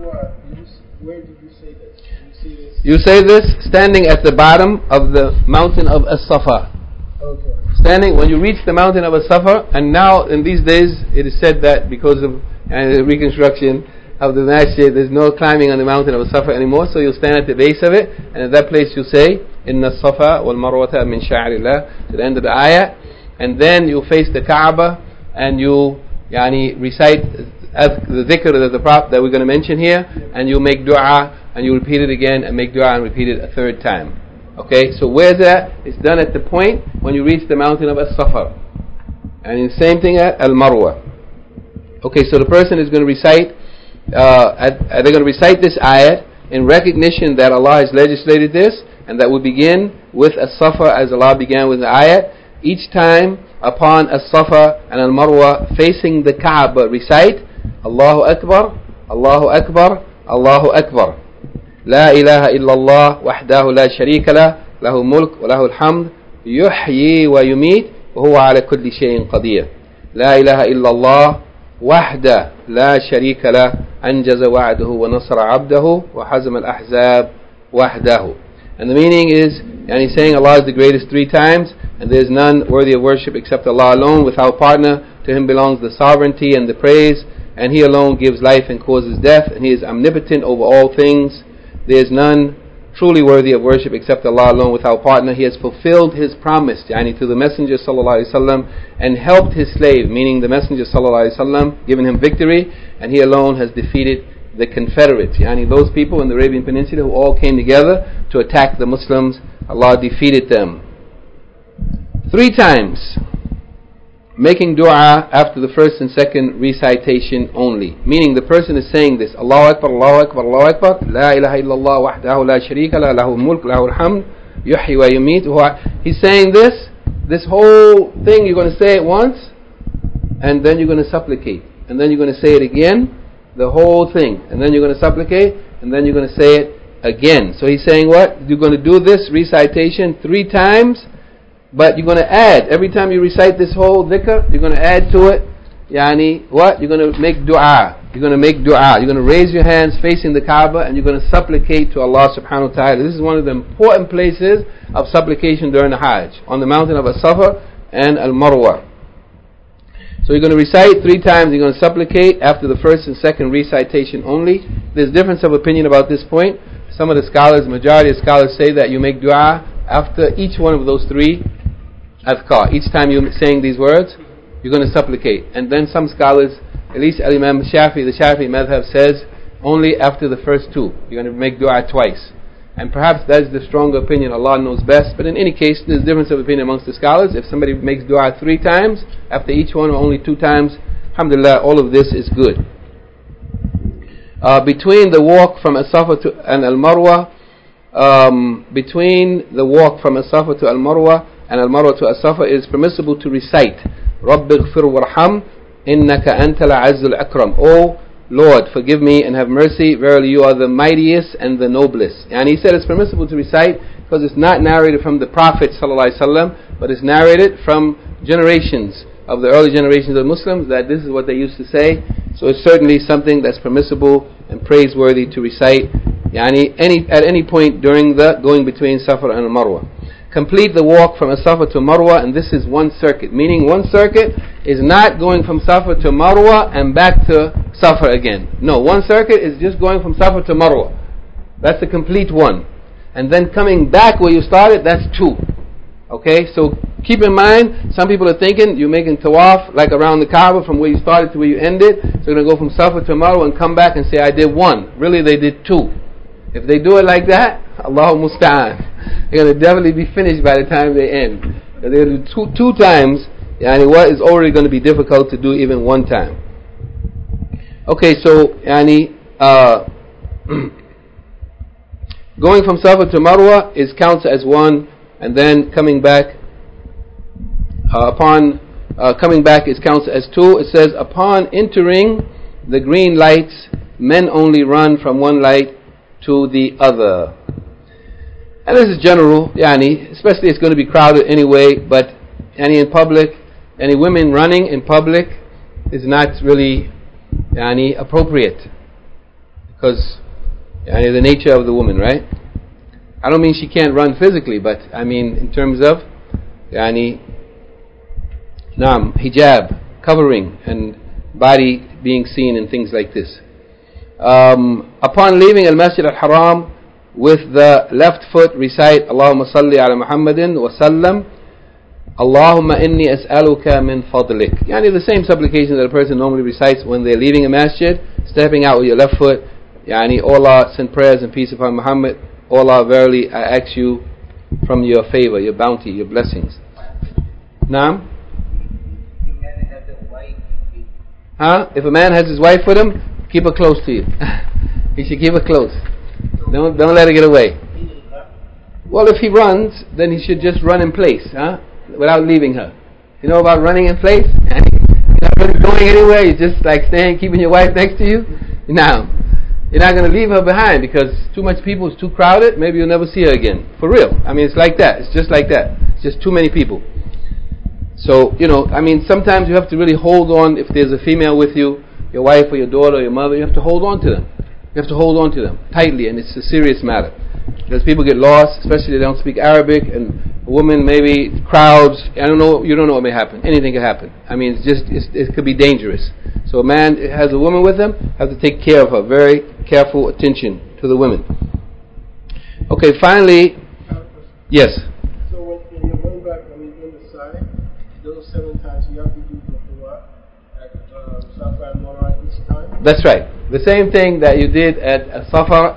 where did you say this? Did you, see this? You say this standing at the bottom of the mountain of As-Safa. Okay. Standing when you reach the mountain of As-Safa, and now in these days it is said that because of uh, the reconstruction of the masjid, there's no climbing on the mountain of As-Safa anymore. So you'll stand at the base of it, and at that place you say, Inna as-safa wal marwata min sha'airillah, to the end of the ayah, and then you face the Kaaba and you yani recite the dhikr that the Prophet that we're going to mention here, and you make dua and you repeat it again and make dua and repeat it a third time. Okay, so where's that? It's done at the point when you reach the mountain of As-Safa, and the same thing at Al-Marwa. Okay, so the person is going to recite uh, at, uh, they're going to recite this ayat in recognition that Allah has legislated this, and that we begin with As-Safa as Allah began with the ayat. Each time upon As-Safa and Al-Marwa facing the Kaaba, recite Allahu Akbar, Allahu Akbar, Allahu Akbar. La ilaha illallah wahdahu la sharika lah, lahu mulk wa lahu alhamd, yuhyi wa yumit, wa huwa ala kulli shay'in qadir. La ilaha illallah wahda la sharika lah, anjaza wa'dahu wa nasra 'abdahu wa hazama al-ahzab wahdahu. And the meaning is, and he's saying Allah is the greatest three times, and there is none worthy of worship except Allah alone, without partner. To Him belongs the sovereignty and the praise, and He alone gives life and causes death, and He is omnipotent over all things. There is none truly worthy of worship except Allah alone, without partner. He has fulfilled His promise, yani to the Messenger sallallahu alaihi wasallam, and helped His slave, meaning the Messenger sallallahu alaihi wasallam, given him victory, and He alone has defeated the confederates, yani those people in the Arabian Peninsula who all came together to attack the Muslims. Allah defeated them. Three times. making dua after the first and second recitation only. Meaning the person is saying this, Allahu Akbar, Allahu Akbar, Allahu Akbar, La ilaha illallah wahdahu la sharika la, lahu mulk, lahu alhamd, yuhyi wa yumit. He's saying this, this whole thing, you're going to say it once, and then you're going to supplicate. And then you're going to say it again, the whole thing. And then you're going to supplicate, and then you're going to say it again. So he's saying what? You're going to do this recitation three times, but you're going to add, every time you recite this whole dhikr, you're going to add to it, yani, what? You're going to make dua. You're going to make dua. You're going to raise your hands facing the Kaaba, and you're going to supplicate to Allah subhanahu wa ta'ala. This is one of the important places of supplication during the Hajj, on the mountain of As-Safa and Al-Marwa. So you're going to recite three times, you're going to supplicate after the first and second recitation only. There's difference of opinion about this point. Some of the scholars, majority of scholars say that you make dua after each one of those three adhkar. Each time you're saying these words, you're going to supplicate. And then some scholars, at least Al-Imam Shafi, the Shafi madhab, says only after the first two. You're going to make dua twice. And perhaps that's the stronger opinion, Allah knows best. But in any case, there's difference of opinion amongst the scholars. If somebody makes dua three times, after each one or only two times, alhamdulillah, all of this is good. Uh, between the walk from As-Safa to and Al-Marwa, um, between the walk from As-Safa to Al-Marwa and Al-Marwa to As-Safa, it is permissible to recite رَبِّ اغْفِرْ وَارْحَمْ إِنَّكَ أَنْتَ الْعَزُّ الْأَكْرَمُ. O Lord, forgive me and have mercy. Verily you are the mightiest and the noblest. And he said it's permissible to recite because it's not narrated from the Prophet ﷺ, but it's narrated from generations of the early generations of Muslims, that this is what they used to say. So it's certainly something that's permissible and praiseworthy to recite yani, any, at any point during the going between Safa and Marwa. Complete the walk from Safa to Marwa, and this is one circuit. Meaning one circuit is not going from Safa to Marwa and back to Safa again. No, one circuit is just going from Safa to Marwa. That's the complete one. And then coming back where you started, that's two. Okay, so keep in mind, some people are thinking you're making tawaf like around the Kaaba from where you started to where you ended. So you're going to go from Safa to Marwa and come back and say, I did one. Really, they did two. If they do it like that, Allahu musta'an, they're going to definitely be finished by the time they end. If they're going to do two, two times, yani what is already going to be difficult to do even one time. Okay, so yani, uh, going from Safa to Marwa is counts as one, and then coming back uh, upon uh, coming back is counts as two. It says, upon entering the green lights, men only run from one light to the other. And this is general, yani, especially it's going to be crowded anyway, but any in public, any women running in public is not really yani, appropriate, because yani, the nature of the woman, right? I don't mean she can't run physically, but I mean in terms of yani, naam, hijab, covering, and body being seen and things like this. Um, upon leaving Al-Masjid Al-Haram, with the left foot recite Allahumma salli ala Muhammadin wa sallam, Allahumma inni as'aluka min fadlik. Yani the same supplication that a person normally recites when they're leaving a masjid, stepping out with your left foot. Yani, O Allah, send prayers and peace upon Muhammad. O Allah, verily I ask you from your favor, your bounty, your blessings. Naam? Huh? If a man has his wife with him, keep her close to you. He should keep her close. Don't don't let her get away. Well, if he runs, then he should just run in place, huh? Without leaving her. You know about running in place? You're not really going anywhere. You're just like staying, keeping your wife next to you. Now, you're not going to leave her behind because too much people, it's too crowded. Maybe you'll never see her again. For real. I mean, it's like that. It's just like that. It's just too many people. So, you know, I mean, sometimes you have to really hold on. If there's a female with you, your wife or your daughter or your mother, you have to hold on to them. You have to hold on to them tightly, and it's a serious matter. Because people get lost, especially they don't speak Arabic, and a woman, maybe crowds, I don't know, you don't know what may happen. Anything can happen. I mean, it's just, it's, it could be dangerous. So a man has a woman with him, have to take care of her. Very careful attention to the women. Okay, finally, yes? So when you're going back, when you're doing the side, those seven times, you have to do the dua at uh, Safa and Marwa each time? That's right. The same thing that you did at Safa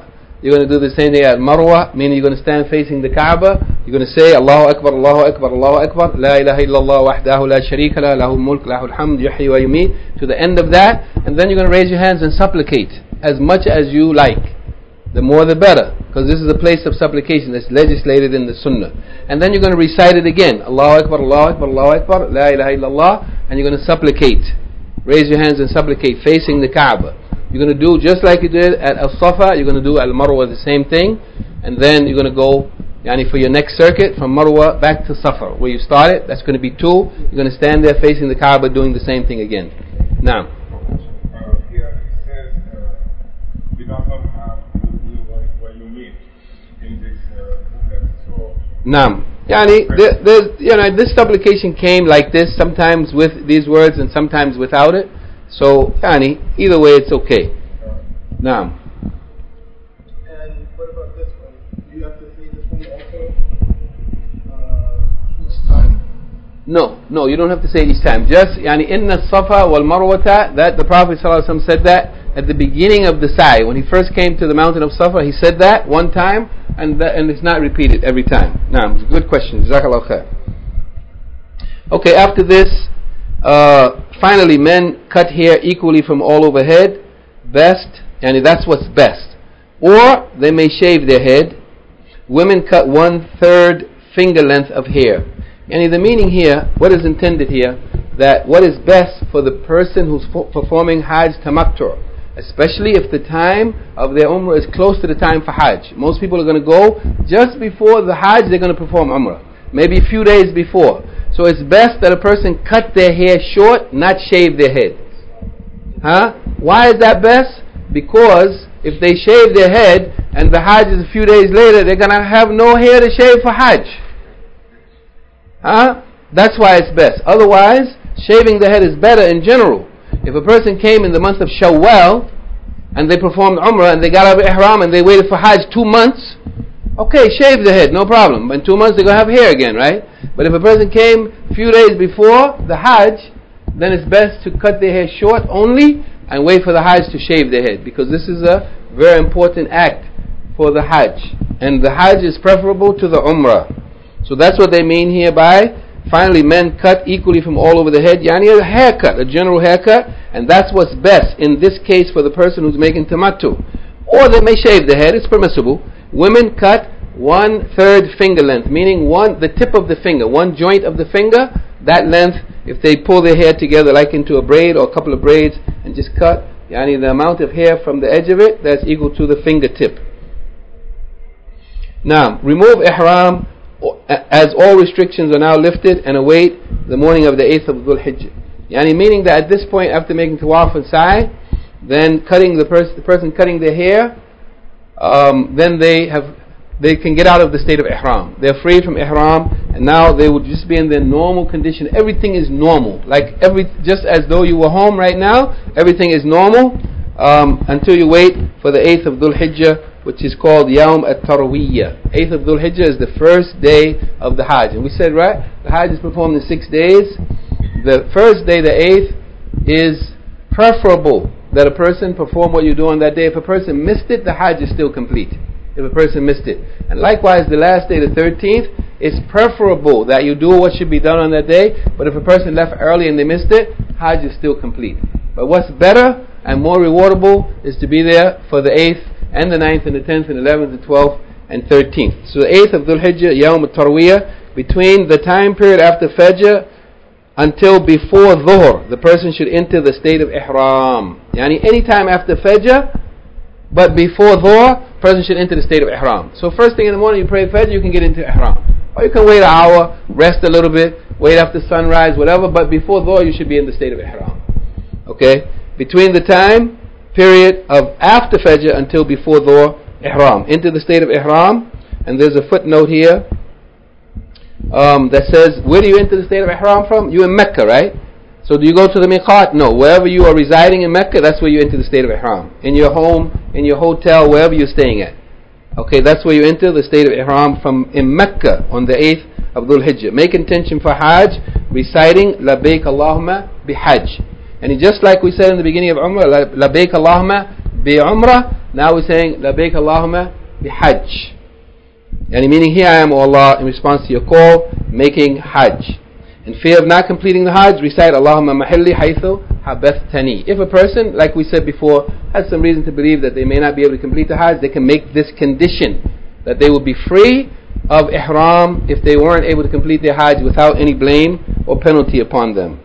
You're going to do the same thing at Marwa, meaning you're going to stand facing the Kaaba. You're going to say Allahu Akbar, Allahu Akbar, Allahu Akbar, La ilaha illallah wahdahu la sharika la, lahul mulk, lahul hamd, yuhyi wa yumeet, to the end of that. And then you're going to raise your hands and supplicate as much as you like. The more the better, because this is a place of supplication that's legislated in the Sunnah. And then you're going to recite it again, Allahu Akbar, Allahu Akbar, Allahu Akbar, La ilaha illallah, and you're going to supplicate. Raise your hands and supplicate facing the Kaaba. You're going to do just like you did at Al-Safa, you're going to do at Marwa the same thing, and then you're going to go yani for your next circuit from Marwa back to Safa, where you started. That's going to be two. You're going to stand there facing the Kaaba doing the same thing again. Now, uh, here it says uh, we don't have what you mean in this uh, booklet. So Naam. Yani, there, there's, you know, this supplication came like this, sometimes with these words and sometimes without it. So, yani, either way it's okay. Naam. And what about this one? Do you have to say this one also uh, each time? No, no, you don't have to say it each time. Just, yani, inna safa wal marwata, that the Prophet ﷺ said that at the beginning of the sa'i. When he first came to the mountain of Safa, he said that one time, and that, and it's not repeated every time. Naam, good question. Jazakallah khair. Okay, after this, uh, finally, men cut hair equally from all over head. Best, and that's what's best. Or they may shave their head. Women cut one third finger length of hair. And the meaning here, what is intended here, that what is best for the person who's fo- performing Hajj Tamattu', especially if the time of their Umrah is close to the time for Hajj. Most people are going to go just before the Hajj, they're going to perform Umrah. Maybe a few days before. So it's best that a person cut their hair short, not shave their head. Huh? Why is that best? Because if they shave their head and the Hajj is a few days later, they're going to have no hair to shave for Hajj. Huh? That's why it's best. Otherwise, shaving the head is better in general. If a person came in the month of Shawwal and they performed Umrah and they got out of Ihram and they waited for Hajj two months, okay, shave the head, no problem. But in two months they're going to have hair again, right? But if a person came a few days before the Hajj, then it's best to cut their hair short only and wait for the Hajj to shave their head, because this is a very important act for the Hajj. And the Hajj is preferable to the Umrah. So that's what they mean here by, finally, men cut equally from all over the head, yani a haircut, a general haircut, and that's what's best in this case for the person who's making tamattu. Or they may shave the head, it's permissible. Women cut one third finger length, meaning one the tip of the finger, one joint of the finger, that length, if they pull their hair together like into a braid or a couple of braids and just cut, yani the amount of hair from the edge of it, that's equal to the fingertip. Now, remove ihram as all restrictions are now lifted and await the morning of the eighth of Dhul Hijjah. Yani meaning that at this point, after making tawaf and sa'i, then cutting the, pers- the person cutting their hair, um, then they have they can get out of the state of ihram. They're free from ihram, and now they would just be in their normal condition. Everything is normal, like every just as though you were home right now. Everything is normal um, until you wait for the eighth of Dhul Hijjah, which is called Yawm at-Tarwiyah. eighth of Dhul Hijjah is the first day of the Hajj. And we said, right, the Hajj is performed in six days. The first day, the eighth, is preferable that a person perform what you do on that day. If a person missed it, the Hajj is still complete. If a person missed it. And likewise, the last day, the thirteenth, it's preferable that you do what should be done on that day. But if a person left early and they missed it, Hajj is still complete. But what's better and more rewardable is to be there for the eighth and the ninth and the tenth and eleventh and twelfth and thirteenth. So the eighth of Dhul Hijjah, Yawm at-Tarwiyah, between the time period after Fajr until before Dhuhr, the person should enter the state of Ihram. Yani any time after Fajr, but before Dhuhr, person should enter the state of Ihram. So first thing in the morning you pray Fajr, you can get into Ihram. Or you can wait an hour, rest a little bit, wait after sunrise, whatever, but before Dhuhr you should be in the state of Ihram. Okay? Between the time period of after Fajr until before Dhuhr, Ihram. Into the state of Ihram, and there's a footnote here um, that says, where do you enter the state of Ihram from? You're in Mecca, right? So do you go to the Miqat? No. Wherever you are residing in Mecca, that's where you enter the state of Ihram. In your home, in your hotel, wherever you're staying at. Okay, that's where you enter the state of Ihram from in Mecca on the eighth of Dhul Hijjah. Make intention for Hajj, reciting Labbaik Allahumma bi Hajj. And just like we said in the beginning of Umrah, Labbaik Allahumma bi Umrah, Now we're saying Labbaik Allahumma bihajj. Yani meaning, here I am, O Allah, in response to your call, making hajj. In fear of not completing the hajj, recite Allahumma mahilli haythu habathtani. If a person, like we said before, has some reason to believe that they may not be able to complete the hajj, they can make this condition that they will be free of ihram if they weren't able to complete their hajj without any blame or penalty upon them.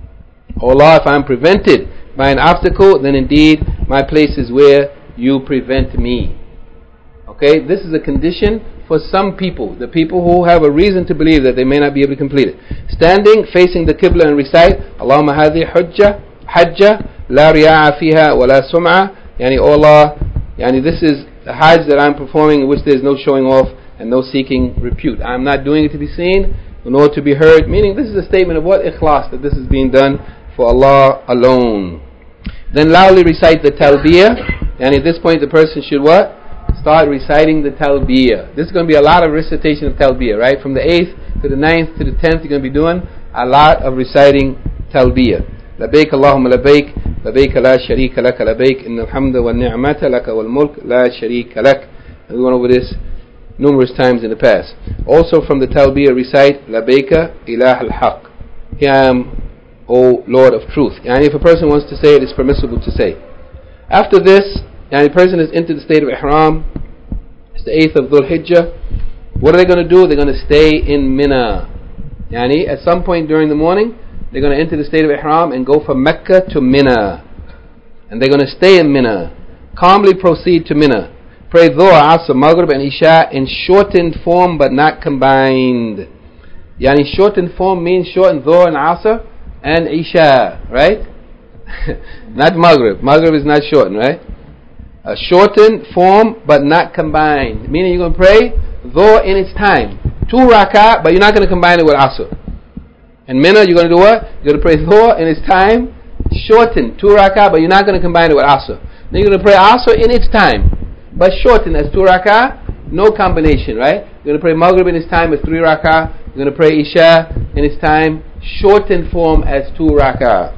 O Allah, if I am prevented by an obstacle, then indeed my place is where you prevent me. Okay, this is a condition for some people, the people who have a reason to believe that they may not be able to complete it. Standing, facing the Qibla, and recite Allahumma hadhi hujja, hajja, la riya'a fiha wa la sum'a. Yani, O Allah, yani this is the hajj that I'm performing in which there is no showing off and no seeking repute. I'm not doing it to be seen, nor to be heard. Meaning, this is a statement of what? Ikhlas, that this is being done for Allah alone. Then loudly recite the talbiyah, and at this point the person should what? Start reciting the talbiyah. This is going to be a lot of recitation of talbiyah, right? From the eighth to the ninth to the tenth, you're going to be doing a lot of reciting talbiyah. Labbaik Allahumma labbaik, labbaik la sharika laka labbaik, innal hamda wal ni'mata laka wal mulk la sharika lak. And we went over this numerous times in the past. Also from the talbiyah, recite labbaika ilah al-haq. Here I am, O Lord of truth. And if a person wants to say it, it's permissible to say. After this, and the person has entered the state of ihram. It's the eighth of Dhul Hijjah. What are they going to do? They're going to stay in Mina. Yani at some point during the morning, they're going to enter the state of ihram and go from Mecca to Mina. And they're going to stay in Mina. Calmly proceed to Mina. Pray Dhuhr, Asr, Maghrib and Isha in shortened form but not combined. Yani shortened form means shortened Dhuhr and Asr and Isha, right? Not Maghrib. Maghrib is not shortened, right? A shortened form but not combined. Meaning you're going to pray Dhuhr in its time. Two rak'ah, but you're not going to combine it with Asr. And Mina, you're going to do what? You're going to pray Dhuhr in its time, shortened. Two rak'ah, but you're not going to combine it with Asr. Then you're going to pray Asr in its time, but shortened as two rak'ah, no combination, right? You're going to pray Maghrib in its time as three rak'ah. You're going to pray Isha in its time, shortened form as two rak'ah.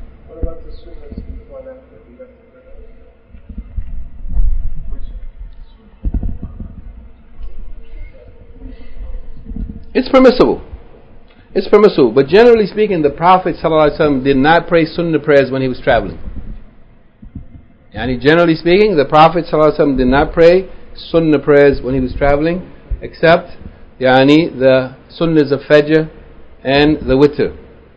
It's permissible. It's permissible. But generally speaking, the Prophet ﷺ did not pray sunnah prayers when he was traveling. Yani generally speaking, the Prophet ﷺ did not pray sunnah prayers when he was traveling, except yani the sunnahs of Fajr and the Witr.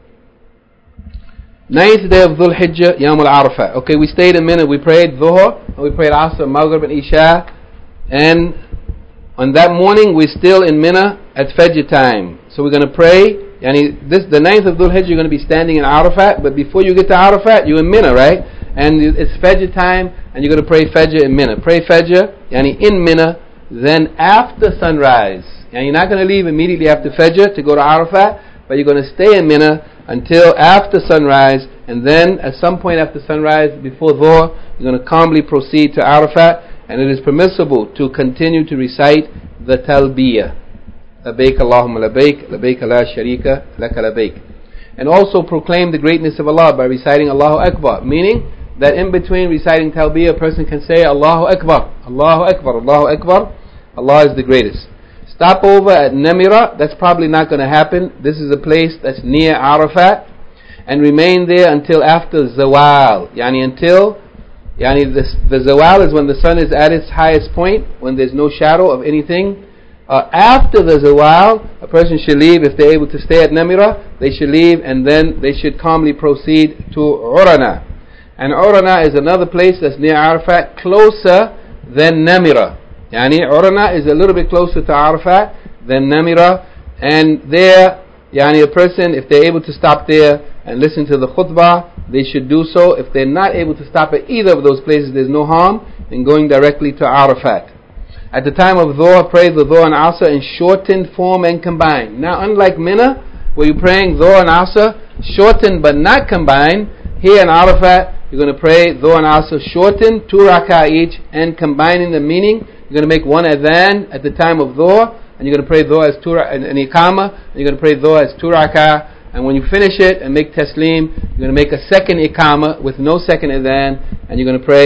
Ninth day of Dhul Hijjah, Yawm al-Arafah. Okay, we stayed a minute. We prayed Dhuhr, and we prayed Asr, Maghrib and Isha, and on that morning we're still in Mina at Fajr time. So we're going to pray, yani this, the ninth of Dhul Hijjah, you're going to be standing in Arafat, but before you get to Arafat, you're in Mina, right? And it's Fajr time, and you're going to pray Fajr in Mina. Pray Fajr, yani in Mina, then after sunrise. And you're not going to leave immediately after Fajr to go to Arafat, but you're going to stay in Mina until after sunrise, and then at some point after sunrise, before Dhuhr, you're going to calmly proceed to Arafat, and it is permissible to continue to recite the talbiyah. Labbaik Allahumma labbaik, labbaik la sharika laka labbaik. And also proclaim the greatness of Allah by reciting Allahu Akbar, meaning that in between reciting talbiyah, a person can say Allahu Akbar, Allahu Akbar, Allahu Akbar, Allah is the greatest. Stop over at Namira, that's probably not going to happen. This is a place that's near Arafat, and remain there until after Zawal, yani until yani the, the Zawal is when the sun is at its highest point, when there's no shadow of anything. Uh, after the Zawal, a person should leave. If they're able to stay at Namira, they should leave, and then they should calmly proceed to Urana. And Urana is another place that's near Arafat, closer than Namira. Yani Urana is a little bit closer to Arafat than Namira, and there, yani a person, if they're able to stop there and listen to the khutbah, they should do so. If they're not able to stop at either of those places, there's no harm in going directly to Arafat. At the time of Dhuhr, pray the Dhuhr and Asr in shortened form and combined. Now, unlike Mina, where you're praying Dhuhr and Asr shortened but not combined, here in Arafat, you're going to pray Dhuhr and Asr shortened, two rak'ah each, and combining the meaning. You're going to make one adhan at the time of Dhuhr, and you're going to pray Dhuhr as two, an Iqamah, and you're going to pray Dhuhr as two rak'ah, and when you finish it and make taslim, you're going to make a second Iqamah with no second adhan, and you're going to pray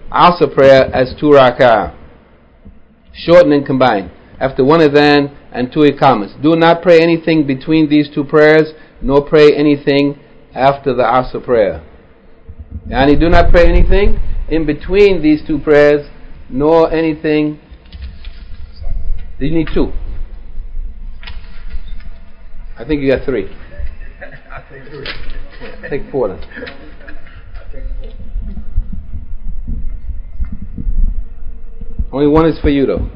Asr prayer as two rak'ah, shortened and combined, after one adhan and two iqamas. Do not pray anything between these two prayers, nor pray anything after the Asr prayer. Yani do not pray anything in between these two prayers, nor anything. You need two. I think you got three. I take three. Yeah, take four then. I take four. Only one is for you though.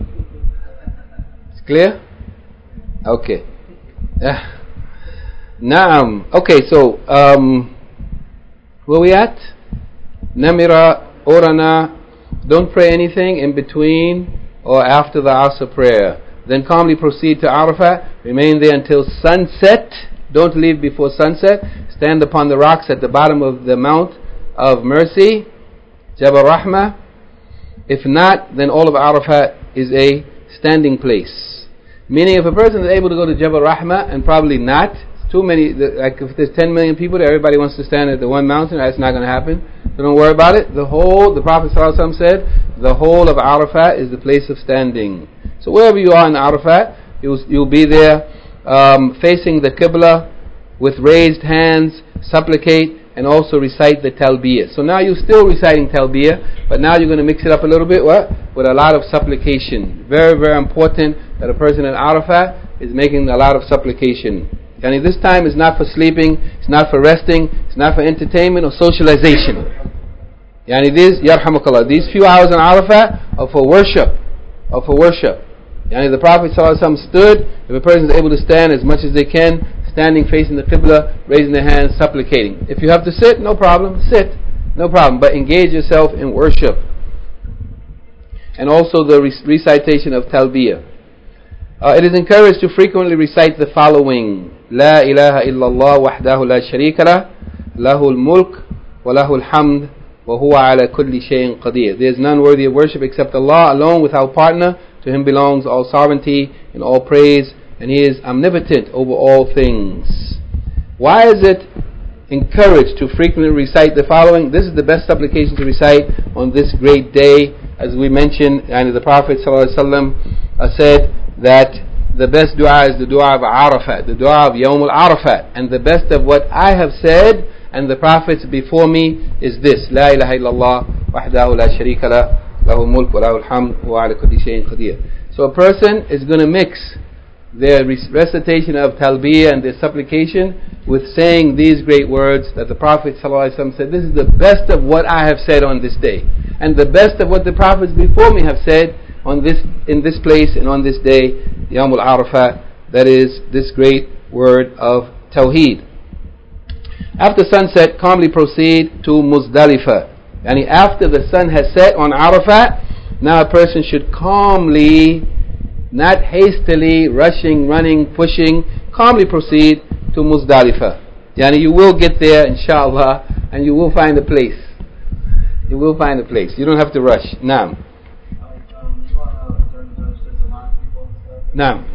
It's clear? Okay. Yeah. Naam. Okay, so um, where we at? Namira, Orana. Don't pray anything in between or after the Asr prayer. Then calmly proceed to Arafat. Remain there until sunset. Don't leave before sunset. Stand upon the rocks at the bottom of the Mount of Mercy, Jabal Rahmah. If not, then all of Arafat is a standing place. Meaning, if a person is able to go to Jabal Rahmah and probably not, too many, like if there's ten million people there, everybody wants to stand at the one mountain, that's not going to happen. So don't worry about it. The whole, the Prophet ﷺ said, the whole of Arafat is the place of standing. So wherever you are in Arafat, you'll, you'll be there um, facing the Qibla with raised hands, supplicate, and also recite the Talbiyah. So now you're still reciting Talbiyah, but now you're going to mix it up a little bit, what? With a lot of supplication. Very, very important that a person in Arafat is making a lot of supplication. And this time is not for sleeping, it's not for resting, it's not for entertainment or socialization. Yani these, yarhamukallah, these few hours in Arafat are for worship, are for worship. Yani the Prophet ﷺ stood, if a person is able to stand as much as they can, standing facing the Qibla, raising their hands, supplicating. If you have to sit, no problem, sit, no problem, but engage yourself in worship. And also the re- recitation of Talbiyah. Uh, it is encouraged to frequently recite the following: La ilaha illallah wahdahu la sharika lah, lahul mulk wa lahul hamd wa huwa ala kulli shayin qadir. There is none worthy of worship except Allah alone, without partner. To Him belongs all sovereignty and all praise, and He is omnipotent over all things. Why is it encouraged to frequently recite the following? This is the best supplication to recite on this great day. As we mentioned, and the Prophet ﷺ said that the best dua is the dua of Arafat, the dua of Yawm al-Arafat, and the best of what I have said and the prophets before me is this: La ilaha illallah wahdahu la sharika lah, lahul mulk wa lahul hamd wa ala kulli shayin qadir. So a person is going to mix their recitation of Talbiyah and their supplication with saying these great words that the Prophet ﷺ said, this is the best of what I have said on this day, and the best of what the prophets before me have said on this, in this place and on this day, Yawm al-Arafat, that is this great word of Tawheed. After sunset, calmly proceed to Muzdalifah. And after the sun has set on Arafat, now a person should calmly, not hastily, rushing, running, pushing, calmly proceed to Muzdalifah. Yani you will get there, inshallah, and you will find a place. You will find a place. You don't have to rush. Naam. Naam.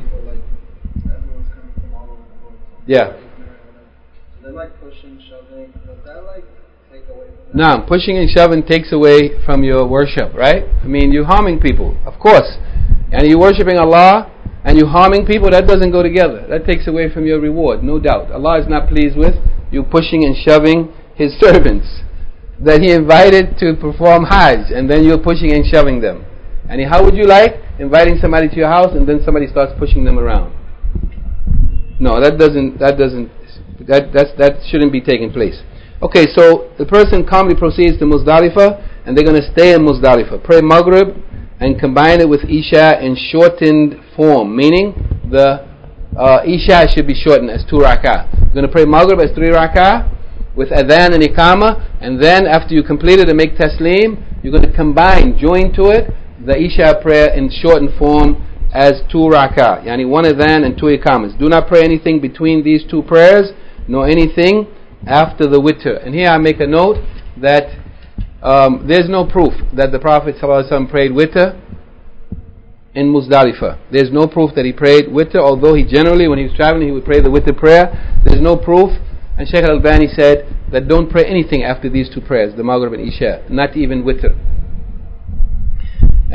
Yeah. They like pushing, shoving. Does that like take away from that? Naam. Pushing and shoving takes away from your worship, right? I mean, you're harming people, of course. And you're worshipping Allah and you're harming people, that doesn't go together. That takes away from your reward, no doubt. Allah is not pleased with you pushing and shoving His servants that He invited to perform Hajj, and then you're pushing and shoving them. And how would you like inviting somebody to your house and then somebody starts pushing them around? No, that doesn't, that doesn't, that, that's, that shouldn't be taking place. Okay, so the person calmly proceeds to Muzdalifah, and they're going to stay in Muzdalifah. Pray Maghrib and combine it with Isha in shortened form, meaning the uh, Isha should be shortened as two rak'ah. You're going to pray Maghrib as three rak'ah with Adhan and Iqamah, and then after you complete it and make Taslim, you're going to combine, join to it, the Isha prayer in shortened form as two rak'ah, yani one Adhan and two Iqamahs. Do not pray anything between these two prayers, nor anything after the witr. And here I make a note that um, there's no proof that the Prophet ﷺ prayed witr in Muzdalifah. There's no proof that he prayed witr, although he generally, when he was traveling, he would pray the witr prayer. There's no proof. And Shaykh Al-Albani said that don't pray anything after these two prayers, the Maghrib and Isha, not even witr.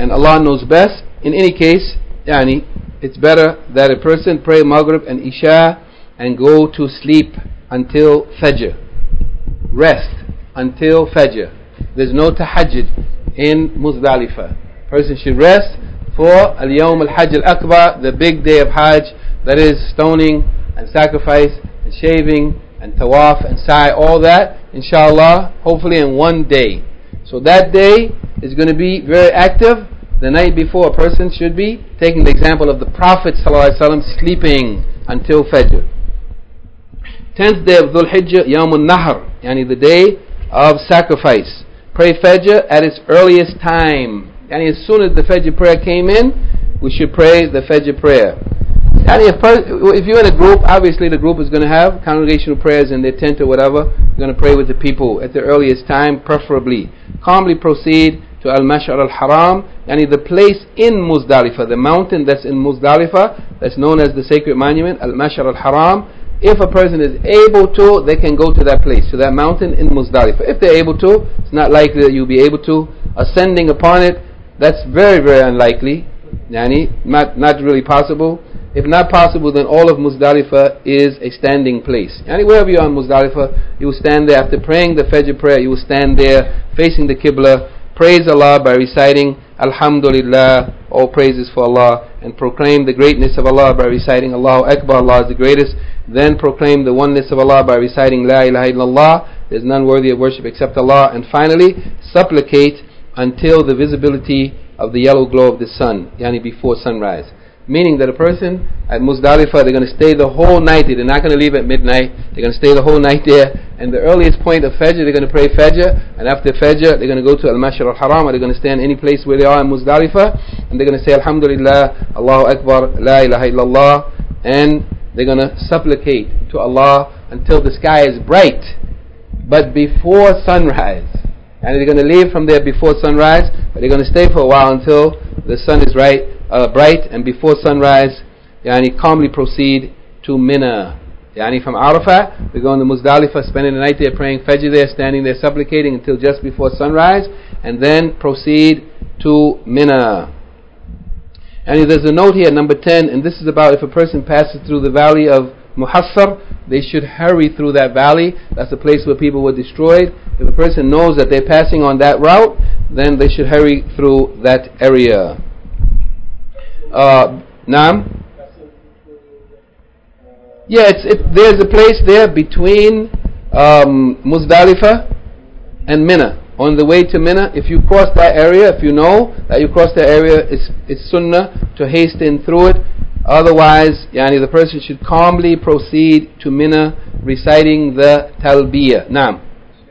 and Allah knows best. In any case, yani, it's better that a person pray Maghrib and Isha and go to sleep until Fajr. Rest until Fajr. There's no tahajjud in Muzdalifah. Person should rest for Al-Yawm Al-Hajj Al-Akbar, the big day of Hajj, that is stoning and sacrifice and shaving and tawaf and sa'i, all that, inshallah, hopefully in one day. So that day is going to be very active. The night before, a person should be taking the example of the Prophet ﷺ sleeping until Fajr. Tenth day of Dhul Hijjah, Yawm al-Nahr, yani the day of sacrifice. Pray Fajr at its earliest time. Yani as soon as the Fajr prayer came in, we should pray the Fajr prayer. Yani if, per- if you're in a group, obviously the group is going to have congregational prayers in their tent or whatever. You're going to pray with the people at the earliest time, preferably. Calmly proceed to Al-Mash'ar Al-Haram, yani the place in Muzdalifah, the mountain that's in Muzdalifah, that's known as the sacred monument, Al-Mash'ar Al-Haram. If a person is able to, they can go to that place, to that mountain in Muzdalifah. If they're able to, it's not likely that you'll be able to. Ascending upon it, that's very, very unlikely. Yani, not, not really possible. If not possible, then all of Muzdalifah is a standing place. Yani, wherever you are in Muzdalifah, you will stand there after praying the Fajr prayer, you will stand there facing the Qibla, praise Allah by reciting Alhamdulillah, all praises for Allah, and proclaim the greatness of Allah by reciting Allahu Akbar, Allah is the greatest. Then proclaim the oneness of Allah by reciting La ilaha illallah, there is none worthy of worship except Allah. And finally, supplicate until the visibility of the yellow glow of the sun, yani before sunrise. Meaning that a person at Muzdalifah, they're going to stay the whole night there. They're not going to leave at midnight. They're going to stay the whole night there. And the earliest point of Fajr, they're going to pray Fajr. And after Fajr, they're going to go to Al-Mash'ar Al-Haram, or they're going to stand any place where they are in Muzdalifah. And they're going to say Alhamdulillah, Allahu Akbar, La ilaha illallah. And they're going to supplicate to Allah until the sky is bright, but before sunrise. And they're going to leave from there before sunrise, but they're going to stay for a while until the sun is right. Uh, bright, and before sunrise, yani calmly proceed to Mina. Yani from Arafah, we're going to Muzdalifah, spending the night there praying Fajr there, standing there supplicating until just before sunrise, and then proceed to Mina. And there's a note here, number ten, and this is about if a person passes through the valley of Muhassar, they should hurry through that valley. That's the place where people were destroyed. If a person knows that they're passing on that route, then they should hurry through that area. Uh, Naam? Yeah, it's, it, there's a place there between um, Muzdalifah and Mina. On the way to Mina, if you cross that area, if you know that you cross that area, it's, it's sunnah to hasten through it. Otherwise, yani the person should calmly proceed to Mina, reciting the Talbiyah. Naam.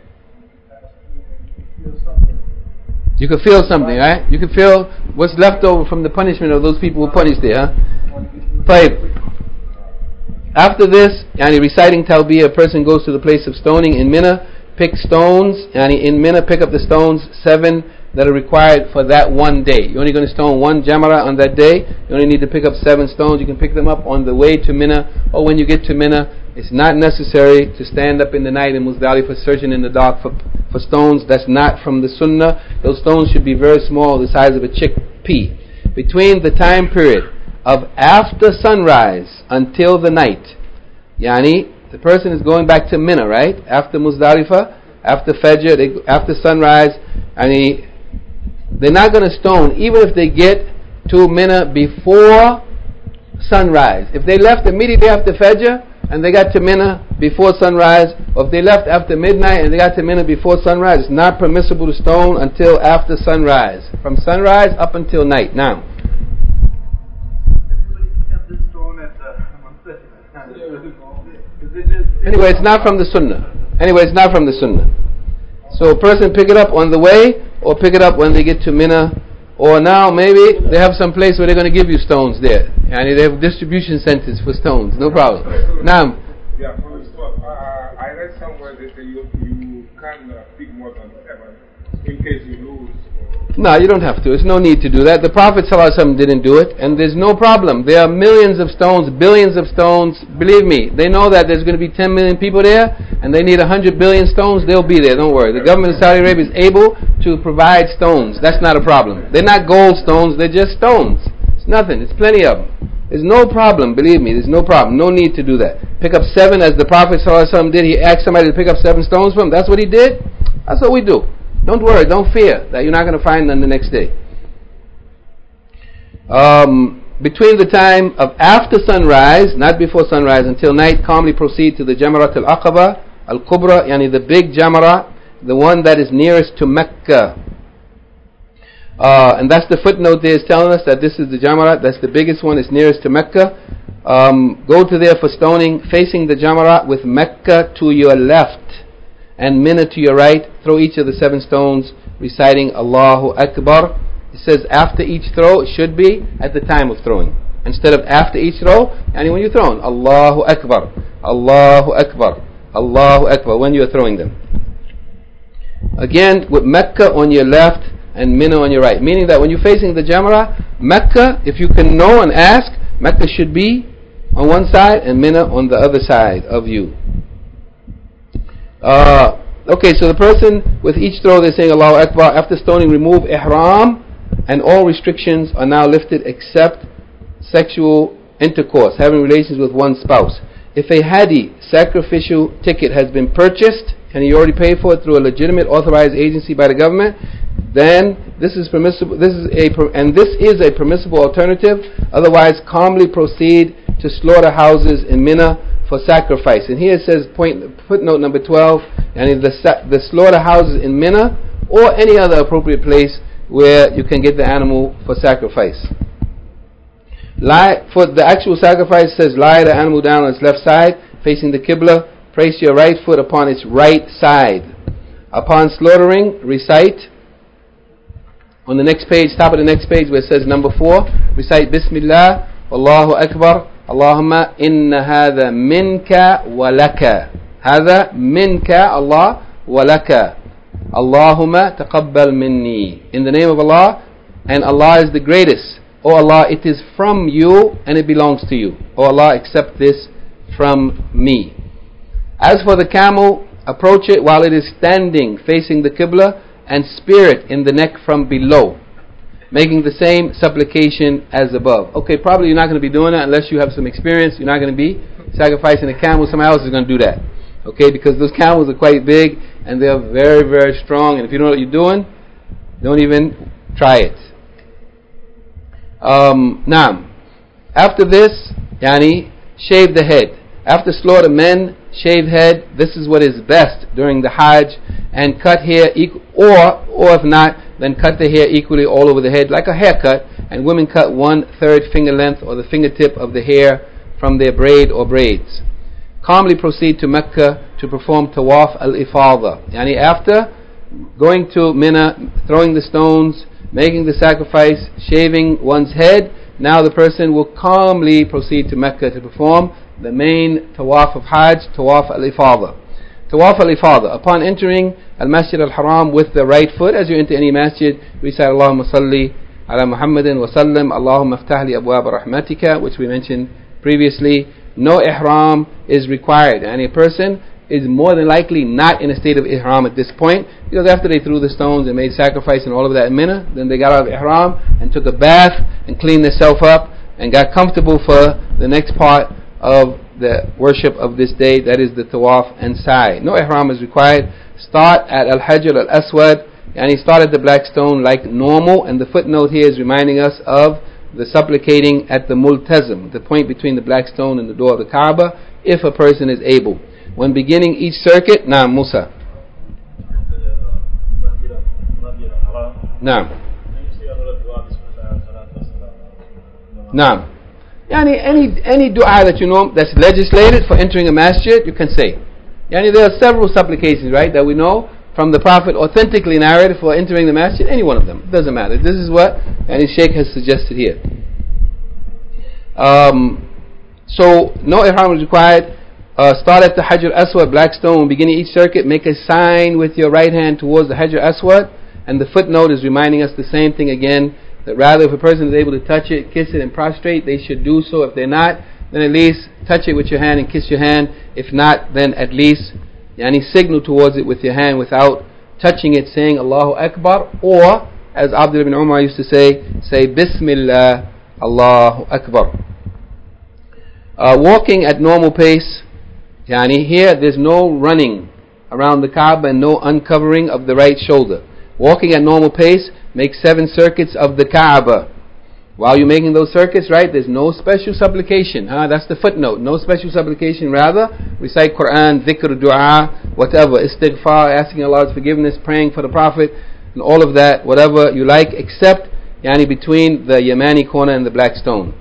You can feel something, right? You can feel what's left over from the punishment of those people who punished there, huh? Five. After this, yani reciting Talbiyah, a person goes to the place of stoning in Mina, pick stones, yani in Mina, pick up the stones, seven that are required for that one day. You're only going to stone one jamara on that day. You only need to pick up seven stones. You can pick them up on the way to Mina, or when you get to Mina. It's not necessary to stand up in the night in Muzdalifah searching in the dark for, for stones. That's not from the sunnah. Those stones should be very small, the size of a chickpea. Between the time period of after sunrise until the night, yani the person is going back to Mina, right? After Muzdalifah, after Fajr, they, after sunrise, yani they're not going to stone even if they get to Mina before sunrise. If they left immediately after Fajr and they got to Mina before sunrise, or if they left after midnight and they got to Mina before sunrise, it's not permissible to stone until after sunrise. From sunrise up until night. Now, anyway, it's not from the sunnah. Anyway, it's not from the sunnah. So a person pick it up on the way, or pick it up when they get to Mina, or now maybe they have some place where they're going to give you stones there, and they have distribution centers for stones. No problem. Now, yeah, for the stuff, uh, I read somewhere that you you can uh, pick more than seven in case you lose? No, you don't have to. There's no need to do that. The Prophet ﷺ didn't do it, and there's no problem. There are millions of stones, billions of stones. Believe me, they know that there's going to be ten million people there, and they need one hundred billion stones. They'll be there. Don't worry. The government of Saudi Arabia is able to provide stones. That's not a problem. They're not gold stones. They're just stones. It's nothing. It's plenty of them. There's no problem. Believe me, there's no problem. No need to do that. Pick up seven, as the Prophet ﷺ did. He asked somebody to pick up seven stones for him. That's what he did. That's what we do. Don't worry, don't fear that you're not going to find them the next day. Um, between the time of after sunrise, not before sunrise, until night, calmly proceed to the Jamarat al-Aqaba al-Kubra, yani the big Jamara, the one that is nearest to Mecca. Uh, and that's the footnote there is telling us that this is the Jamarat, that's the biggest one, it's nearest to Mecca. Um, go to there for stoning, facing the Jamarat with Mecca to your left and Mina to your right. Throw each of the seven stones reciting Allahu Akbar. It says after each throw, it should be at the time of throwing, instead of after each throw. And when you're throwing, Allahu Akbar, Allahu Akbar, Allahu Akbar, when you're throwing them. Again, with Mecca on your left and Mina on your right, meaning that when you're facing the Jamara, Mecca, if you can know and ask, Mecca should be on one side and Mina on the other side of you. Uh, okay, so the person with each throw they're saying Allahu Akbar. After stoning, remove ihram, and all restrictions are now lifted except sexual intercourse, having relations with one's spouse. If a hadi, sacrificial ticket, has been purchased and you already paid for it through a legitimate authorized agency by the government, then this is permissible. This is a and this is a permissible alternative. Otherwise, calmly proceed to slaughterhouses in Mina for sacrifice. And here it says, point footnote number twelve, and the the slaughterhouses in Mina or any other appropriate place where you can get the animal for sacrifice. Lie for the actual sacrifice says, lie the animal down on its left side, facing the Qibla. Place your right foot upon its right side. Upon slaughtering, recite on the next page, top of the next page where it says number four, recite Bismillah, Allahu Akbar, Allahumma inna hadha minka wa laka. Hadha minka, Allah, wa laka. Allahumma taqabbal minni. In the name of Allah, and Allah is the greatest. O Allah, it is from you and it belongs to you. O Allah, accept this from me. As for the camel, approach it while it is standing facing the Qibla and spear it in the neck from below, making the same supplication as above. Okay, probably you're not going to be doing that unless you have some experience. You're not going to be sacrificing a camel. Somebody else is going to do that. Okay, because those camels are quite big and they're very, very strong. And if you don't know what you're doing, don't even try it. Um, now, after this, yani, shave the head. After slaughter, men shave head. This is what is best during the Hajj, and cut hair, equal, or or if not, then cut the hair equally all over the head like a haircut. And women cut one third finger length or the fingertip of the hair from their braid or braids. Calmly proceed to Mecca to perform Tawaf al-Ifada. Yani after going to Mina, throwing the stones, making the sacrifice, shaving one's head, now the person will calmly proceed to Mecca to perform the main Tawaf of Hajj, Tawaf al-Ifada. Tawaf al-Ifada. Upon entering al-Masjid al-Haram with the right foot, as you enter any masjid, recite Allahumma salli ala Muhammadin wa sallam, Allahumma aftah li abwab rahmatika, which we mentioned previously. No ihram is required, and a person is more than likely not in a state of ihram at this point, because after they threw the stones and made sacrifice and all of that in Mina, then they got out of ihram and took a bath and cleaned themselves up and got comfortable for the next part of the worship of this day, that is the tawaf and sa'i. No ihram is required. Start at al-Hajar al-Aswad, and he started the black stone like normal, and the footnote here is reminding us of the supplicating at the Multazim, the point between the black stone and the door of the Kaaba, if a person is able. When beginning each circuit, Naam Musa. Naam. Naam. Yani any any dua that you know that's legislated for entering a masjid, you can say. Yani there are several supplications, right, that we know from the Prophet authentically narrated for entering the masjid. Any one of them, it doesn't matter. This is what and Shaykh has suggested here. Um, so no ihram is required. Uh, start at the Hajar Aswad, black stone. Beginning each circuit, make a sign with your right hand towards the Hajar Aswad And the footnote is reminding us the same thing again, that rather if a person is able to touch it, kiss it and prostrate, they should do so. If they're not, then at least touch it with your hand and kiss your hand. If not, then at least yani, signal towards it with your hand without touching it, saying Allahu Akbar, or as Abdullah ibn Umar used to say, say Bismillah, Allahu Akbar. Uh, walking at normal pace, yani here there's no running around the Kaaba and no uncovering of the right shoulder. Walking at normal pace, make seven circuits of the Kaaba. While you're making those circuits, right, there's no special supplication. Huh? That's the footnote. No special supplication. Rather, recite Quran, dhikr, dua, whatever, istighfar, asking Allah's forgiveness, praying for the Prophet, and all of that, whatever you like, except yani between the Yamani corner and the black stone.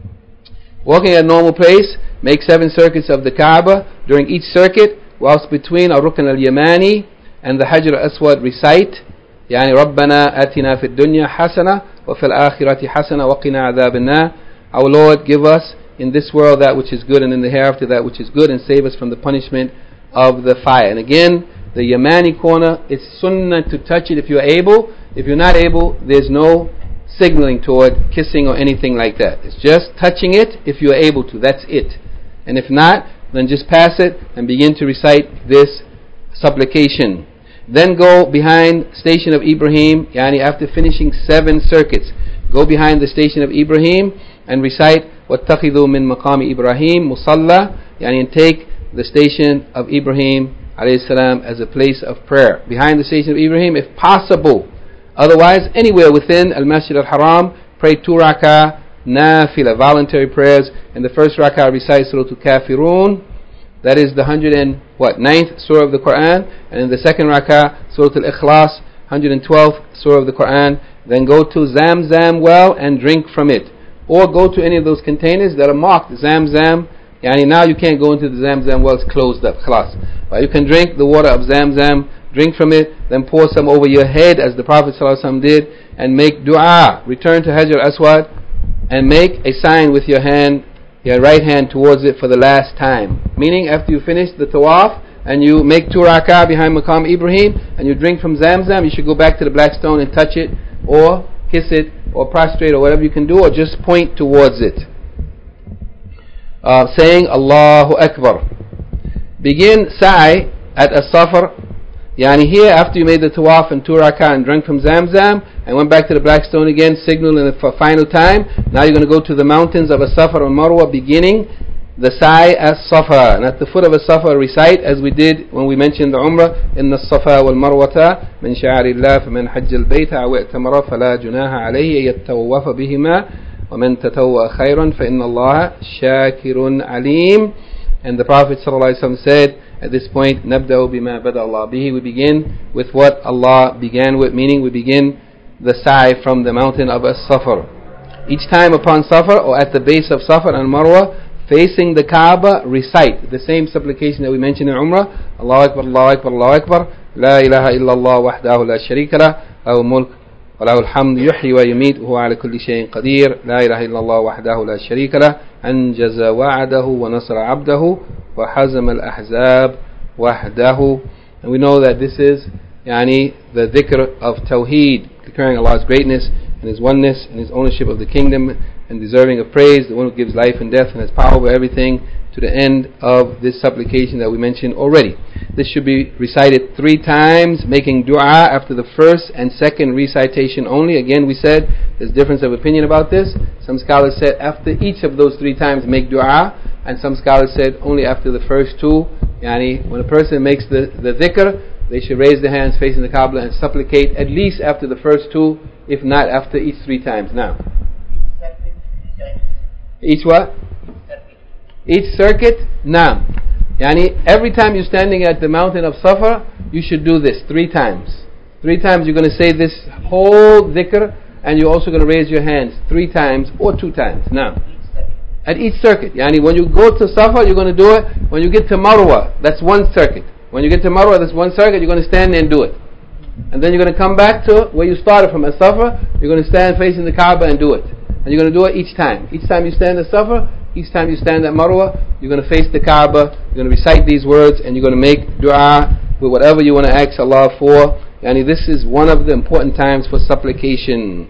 Walking at normal pace, make seven circuits of the Kaaba. During each circuit, whilst between Ar-Rukn al-Yamani and the Hajar al-Aswad, recite يعني ربنا آتنا في الدنيا حسنة وفي الآخرة حسنة وقنا عذاب النار. Our Lord, give us in this world that which is good, and in the hereafter that which is good, and save us from the punishment of the fire. And again, the Yamani corner, it's sunnah to touch it if you're able. If you're not able, there's no signaling toward kissing or anything like that. It's just touching it if you're able to. That's it. And if not, then just pass it and begin to recite this supplication. Then go behind station of Ibrahim, yani after finishing seven circuits, go behind the station of Ibrahim and recite وَاتَّخِذُوا مِن مَقَامِ إِبْرَاهِيمَ مُصَلَّى, yani and take the station of Ibrahim alayhi salam as a place of prayer. Behind the station of Ibrahim if possible. Otherwise, anywhere within Al-Masjid Al-Haram, pray two rak'ah, nafila, voluntary prayers. In the first rak'ah recite Surah Al-Kafirun. That is the hundred and what ninth surah of the Quran, and in the second rak'ah, Surah Al-Ikhlas, hundred and twelfth surah of the Quran. Then go to Zamzam well and drink from it, or go to any of those containers that are marked Zamzam. Yani now you can't go into the Zamzam well; it's closed up. Khlas. But you can drink the water of Zamzam, drink from it, then pour some over your head, as the Prophet ﷺ did, and make du'a. Return to Hajar Aswad and make a sign with your hand, your right hand towards it for the last time. Meaning after you finish the tawaf and you make two rak'ah behind Maqam Ibrahim and you drink from Zamzam, you should go back to the black stone and touch it or kiss it or prostrate or whatever you can do, or just point towards it. Uh, saying Allahu Akbar. Begin sa'i at as-safar. Yani here after you made the tawaf and two rak'ah and drank from Zamzam and went back to the black stone again, signaling it for final time. Now you're going to go to the mountains of as-Safar and Marwa, beginning the sa'i as-Safa. And at the foot of as-Safa recite, as we did when we mentioned the Umrah, إن الصفا والمروة من شعائر الله فمن حج البيت أو اعتمر فلا جناح عليه أن يتطوف بهما ومن تطوع خيرا فإن الله شاكر عليم. And the Prophet ﷺ said at this point, نبدأ بما بدأ الله به. We begin with what Allah began with, meaning we begin the sa'i from the mountain of as-Safar. Each time upon Safar or at the base of Safar and Marwa, facing the Kaaba, recite the same supplication that we mentioned in Umrah. Allahu Akbar, Allahu Akbar, Allahu Akbar, La ilaha illallah wahdahu la sharika lah, lahu mulk wa lahu alhamd, yuhyi wa yumit, wa huwa ala kulli shay'in qadir, La ilaha illallah wahdahu la sharika lah, anjaza wa'adahu wa nasra abdahu, wa hazama al-ahzab wahdahu. And we know that this is yani the dhikr of Tawheed, declaring Allah's greatness and His oneness and His ownership of the kingdom and deserving of praise, the one who gives life and death and has power over everything, to the end of this supplication that we mentioned already. This should be recited three times, making dua after the first and second recitation only. Again, we said there's difference of opinion about this. Some scholars said after each of those three times make dua, and some scholars said only after the first two. Yani when a person makes the, the dhikr, they should raise their hands facing the Qibla and supplicate at least after the first two, if not after each three times. Now, each what? Each circuit? Naam. Yani every time you're standing at the mountain of Safar, you should do this three times. Three times you're going to say this whole dhikr, and you're also going to raise your hands three times or two times. Now, at each circuit. Yani when you go to Safar, you're going to do it. When you get to Marwa, that's one circuit. When you get to Marwa, that's one circuit, you're going to stand there and do it. And then you're going to come back to where you started from, at Safar. You're going to stand facing the Kaaba and do it. And you're going to do it each time. Each time you stand at Safar, each time you stand at Marwa, you're going to face the Kaaba, you're going to recite these words, and you're going to make dua with whatever you want to ask Allah for. Yani this is one of the important times for supplication.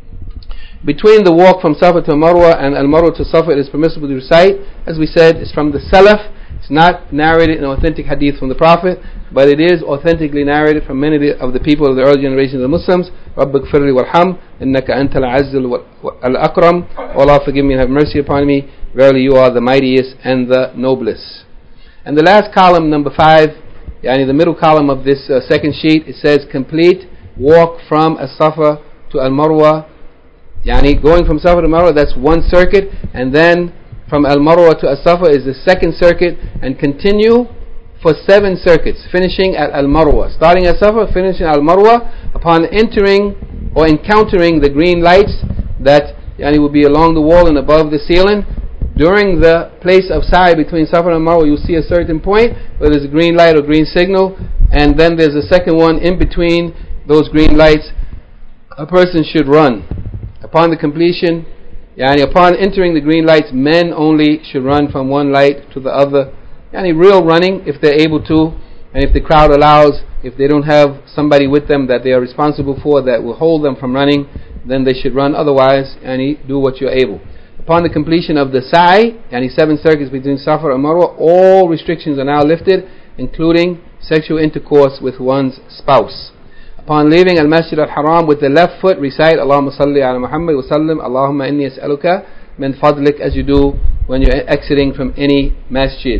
Between the walk from Safa to Marwa and Al-Marwa to Safa, it is permissible to recite. As we said, it's from the Salaf. It's not narrated in authentic hadith from the Prophet, but it is authentically narrated from many of the people of the early generations of the Muslims. رَبِّكْ فِرِّ وَارْحَمْ إِنَّكَ أَنْتَ الْعَزِّ الْأَكْرَمُ O Allah, forgive me and have mercy upon me. Verily you are the mightiest and the noblest. And the last column, number five, yani the middle column of this uh, second sheet, it says complete walk from As-Safa to Al-Marwa. Yani going from Safa to Marwa, that's one circuit, and then from Al-Marwa to As-Safa is the second circuit, and continue for seven circuits, finishing at Al-Marwa. Starting at Safa, finishing at Al-Marwa, upon entering or encountering the green lights that yani will be along the wall and above the ceiling. During the place of sa'i between Safa and Marwa, you'll see a certain point where there's a green light or green signal, and then there's a second one in between those green lights. A person should run. Upon the completion, yani upon entering the green lights, men only should run from one light to the other. Yani real running, if they're able to, and if the crowd allows, if they don't have somebody with them that they are responsible for that will hold them from running, then they should run. Otherwise, yani do what you're able. Upon the completion of the sa'i, yani seven circuits between Safa and Marwa, all restrictions are now lifted, including sexual intercourse with one's spouse. Upon leaving Al-Masjid Al-Haram with the left foot, recite Allahumma salli ala Muhammad wa sallim, Allahumma inni as'aluka min fadlik, as you do when you're exiting from any masjid.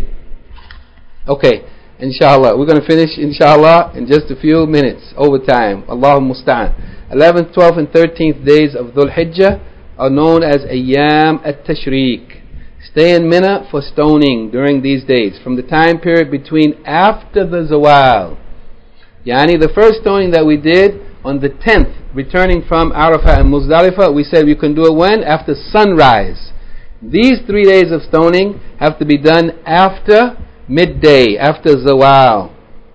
Okay, inshallah, we're going to finish inshallah in just a few minutes, over time. Allahumma musta'an. eleventh, twelfth and thirteenth days of Dhul Hijjah are known as Ayyam at-Tashriq. Stay in Mina for stoning during these days, from the time period between after the Zawal. Yani the first stoning that we did on the tenth, returning from Arafah and Muzdalifah, we said we can do it when? After sunrise. These three days of stoning have to be done after midday, after Zawal,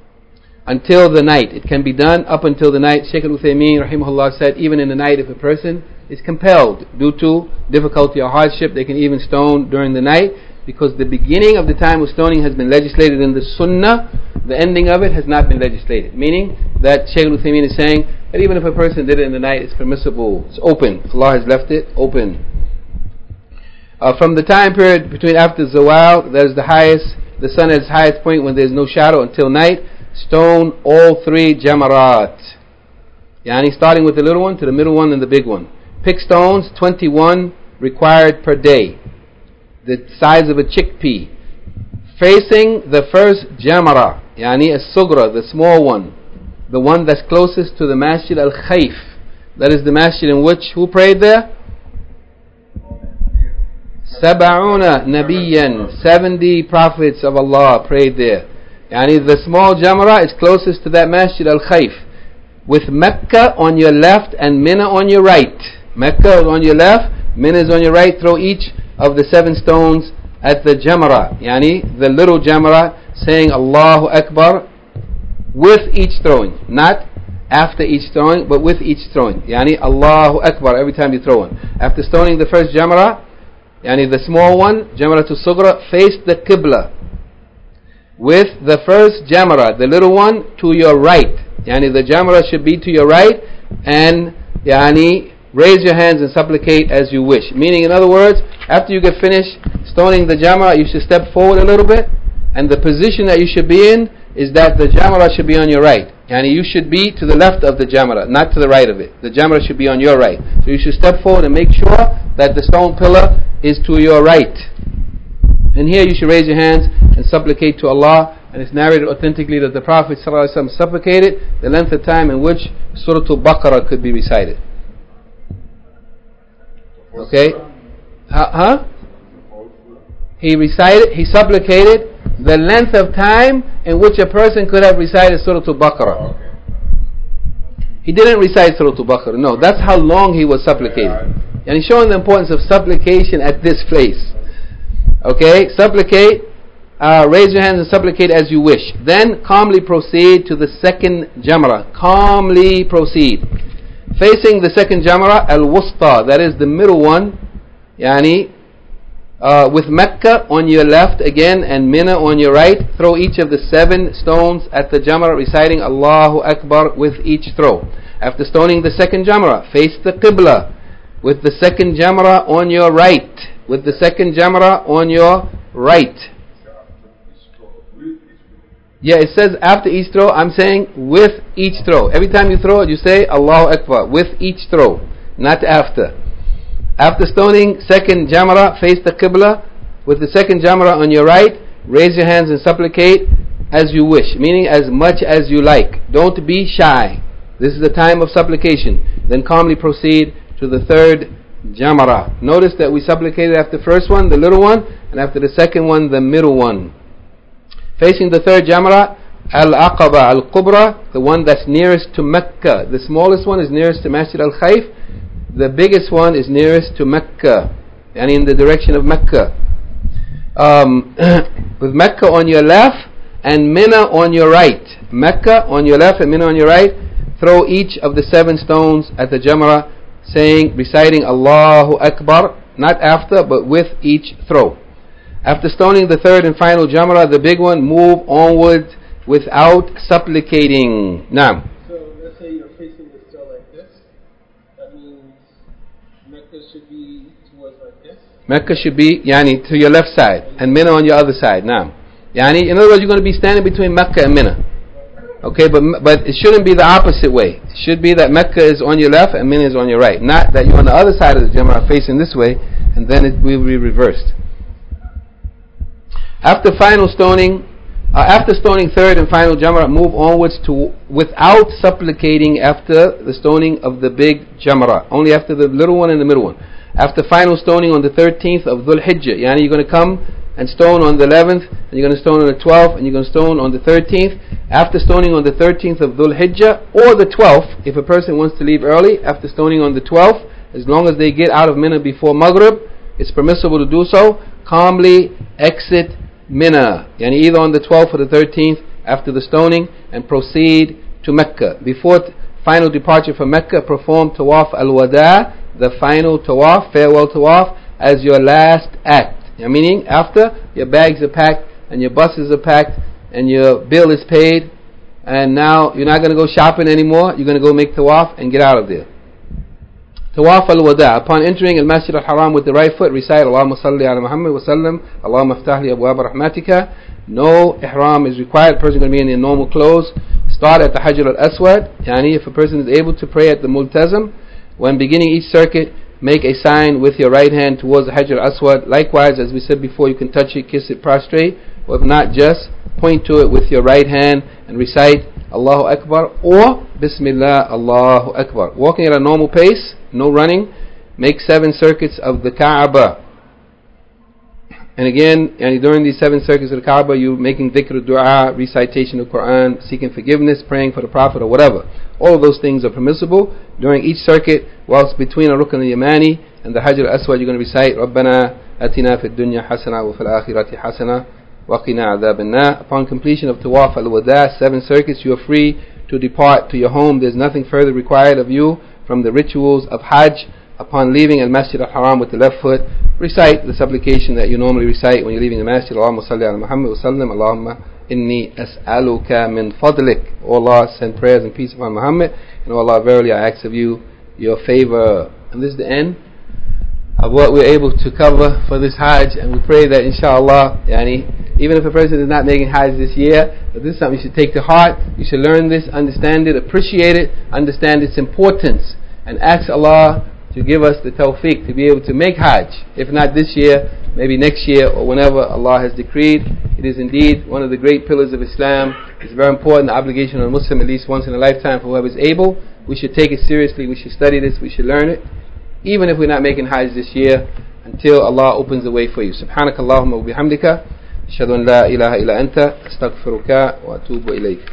until the night. It can be done up until the night. Shaykh al-Uthaymeen rahimahullah said even in the night, if a person is compelled due to difficulty or hardship, they can even stone during the night, because the beginning of the time of stoning has been legislated in the Sunnah. The ending of it has not been legislated, meaning that Shaykh al-Uthaymeen is saying that even if a person did it in the night, it's permissible, it's open. Allah has left it open. Uh, from the time period between after Zawal, that is the highest, the sun at its highest point when there is no shadow, until night, stone all three jamarat. Yani starting with the little one to the middle one and the big one. Pick stones, twenty-one required per day, the size of a chickpea, facing the first jamara, yani as-sugra, the small one, the one that's closest to the Masjid al-Khayf. That is the masjid in which, who prayed there? Sab'una Nabiyan, seventy prophets of Allah prayed there. Yani the small jamara is closest to that Masjid al-Khayf, with Mecca on your left and Mina on your right. Mecca is on your left, Mina is on your right. Throw each of the seven stones at the jamara, yani the little jamara, saying Allahu Akbar with each throwing, not after each throwing, but with each throwing. Yani Allahu Akbar every time you throw one. After stoning the first jamara, yani the small one, Jamaratul Sugra, face the Qibla, with the first jamara, the little one, to your right. Yani the jamara should be to your right, and yani raise your hands and supplicate as you wish. Meaning, in other words, after you get finished stoning the jamara, you should step forward a little bit, and the position that you should be in is that the jamara should be on your right. Yani you should be to the left of the jamara, not to the right of it. The jamara should be on your right. So you should step forward and make sure that the stone pillar is to your right. And here you should raise your hands and supplicate to Allah. And it's narrated authentically that the Prophet ﷺ supplicated the length of time in which Surah Al-Baqarah could be recited. Okay? Huh? He recited, he supplicated the length of time in which a person could have recited Surah Al-Baqarah. He didn't recite Surah Al-Baqarah. No, that's how long he was supplicating. And he's showing the importance of supplication at this place. Okay? Supplicate, uh, raise your hands and supplicate as you wish. Then calmly proceed to the second jamra. Calmly proceed. Facing the second jamra, al-wusta, that is the middle one, yani Uh, with Mecca on your left again and Mina on your right, throw each of the seven stones at the Jamrah, reciting Allahu Akbar with each throw. After stoning the second Jamrah, face the Qibla with the second Jamrah on your right. With the second Jamrah on your right. Yeah, it says after each throw. I'm saying with each throw. Every time you throw it, you say Allahu Akbar with each throw, not after. After stoning second Jamrah, face the Qibla with the second Jamrah on your right. Raise your hands and supplicate as you wish, meaning as much as you like. Don't be shy. This is the time of supplication. Then calmly proceed to the third Jamrah. Notice that we supplicated after the first one, the little one, and after the second one, the middle one. Facing the third Jamrah, Al-Aqaba Al-Kubra, the one that's nearest to Mecca. The smallest one is nearest to Masjid Al-Khayf. The biggest one is nearest to Mecca, and in the direction of Mecca. Um, with Mecca on your left and Mina on your right. Mecca on your left and Mina on your right. Throw each of the seven stones at the Jamrah, saying, reciting Allahu Akbar, not after, but with each throw. After stoning the third and final Jamrah, the big one, move onward without supplicating. Naam. So let's say you're facing the stone like this. That means Mecca should be towards like this. Mecca should be, yani, to your left side, and Mina on your other side. Naam. Yani, in other words, you're going to be standing between Mecca and Mina. Okay, but but it shouldn't be the opposite way. It should be that Mecca is on your left and Mina is on your right. Not that you're on the other side of the Jamrah facing this way, and then it will be reversed. After final stoning, uh, after stoning third and final Jamrah, move onwards to without supplicating after the stoning of the big Jamrah. Only after the little one and the middle one. After final stoning on the thirteenth of Dhul Hijjah, yani you're going to come and stone on the eleventh, and you're going to stone on the twelfth, and you're going to stone on the thirteenth. After stoning on the thirteenth of Dhul Hijjah, or the twelfth, if a person wants to leave early, after stoning on the twelfth, as long as they get out of Mina before Maghrib, it's permissible to do so. Calmly exit Mina, yani either on the twelfth or the thirteenth after the stoning, and proceed to Mecca. Before t- final departure from Mecca, perform Tawaf al-Wada, the final Tawaf, farewell Tawaf, as your last act. Meaning, after your bags are packed and your buses are packed and your bill is paid, and now you're not going to go shopping anymore, you're going to go make tawaf and get out of there. Tawaf al-Wada. Upon entering al-Masjid al-Haram with the right foot, recite Allahumma salli ala Muhammad wa sallam, Allahumma aftah li abwab rahmatika. No ihram is required. The person is going to be in their normal clothes. Start at the Hajar al-Aswad. Yani, if a person is able to pray at the Multazam, when beginning each circuit, make a sign with your right hand towards the Hajar al-Aswad. Likewise, as we said before, you can touch it, kiss it, prostrate, or if not, just point to it with your right hand and recite Allahu Akbar or Bismillah Allahu Akbar. Walking at a normal pace, no running. Make seven circuits of the Kaaba. And again, and during these seven circuits of the Kaaba, you making dhikr, dua, recitation of Quran, seeking forgiveness, praying for the Prophet or whatever. All of those things are permissible. During each circuit, whilst between a Rukn al-Yamani and the Hajar al-Aswad, you're going to recite Rabbana atina fid dunya hasana wa fil akhirati hasana wa qina adhab an-nar. Upon completion of Tawaf al-Wada, seven circuits, you are free to depart to your home. There's nothing further required of you from the rituals of Hajj. Upon leaving al-Masjid al-Haram with the left foot, recite the supplication that you normally recite when you're leaving the Masjid. Allahumma salli ala Muhammad wa sallam, Allahumma inni as'aluka min fadlik. O Allah, send prayers and peace upon Muhammad, and O Allah, verily I ask of you your favor. And this is the end of what we're able to cover for this Hajj, and we pray that inshallah, yani, even if a person is not making Hajj this year, that this is something you should take to heart. You should learn this, understand it, appreciate it, understand its importance, and ask Allah to give us the tawfiq to be able to make Hajj. If not this year, maybe next year or whenever Allah has decreed. It is indeed one of the great pillars of Islam. It's very important, the obligation on a Muslim at least once in a lifetime for whoever is able. We should take it seriously, we should study this, we should learn it. Even if we're not making Hajj this year, until Allah opens the way for you. Subhanakallahumma wa bihamdika, ashhadu an la ilaha illa anta, astaghfiruka wa atubu ilayk.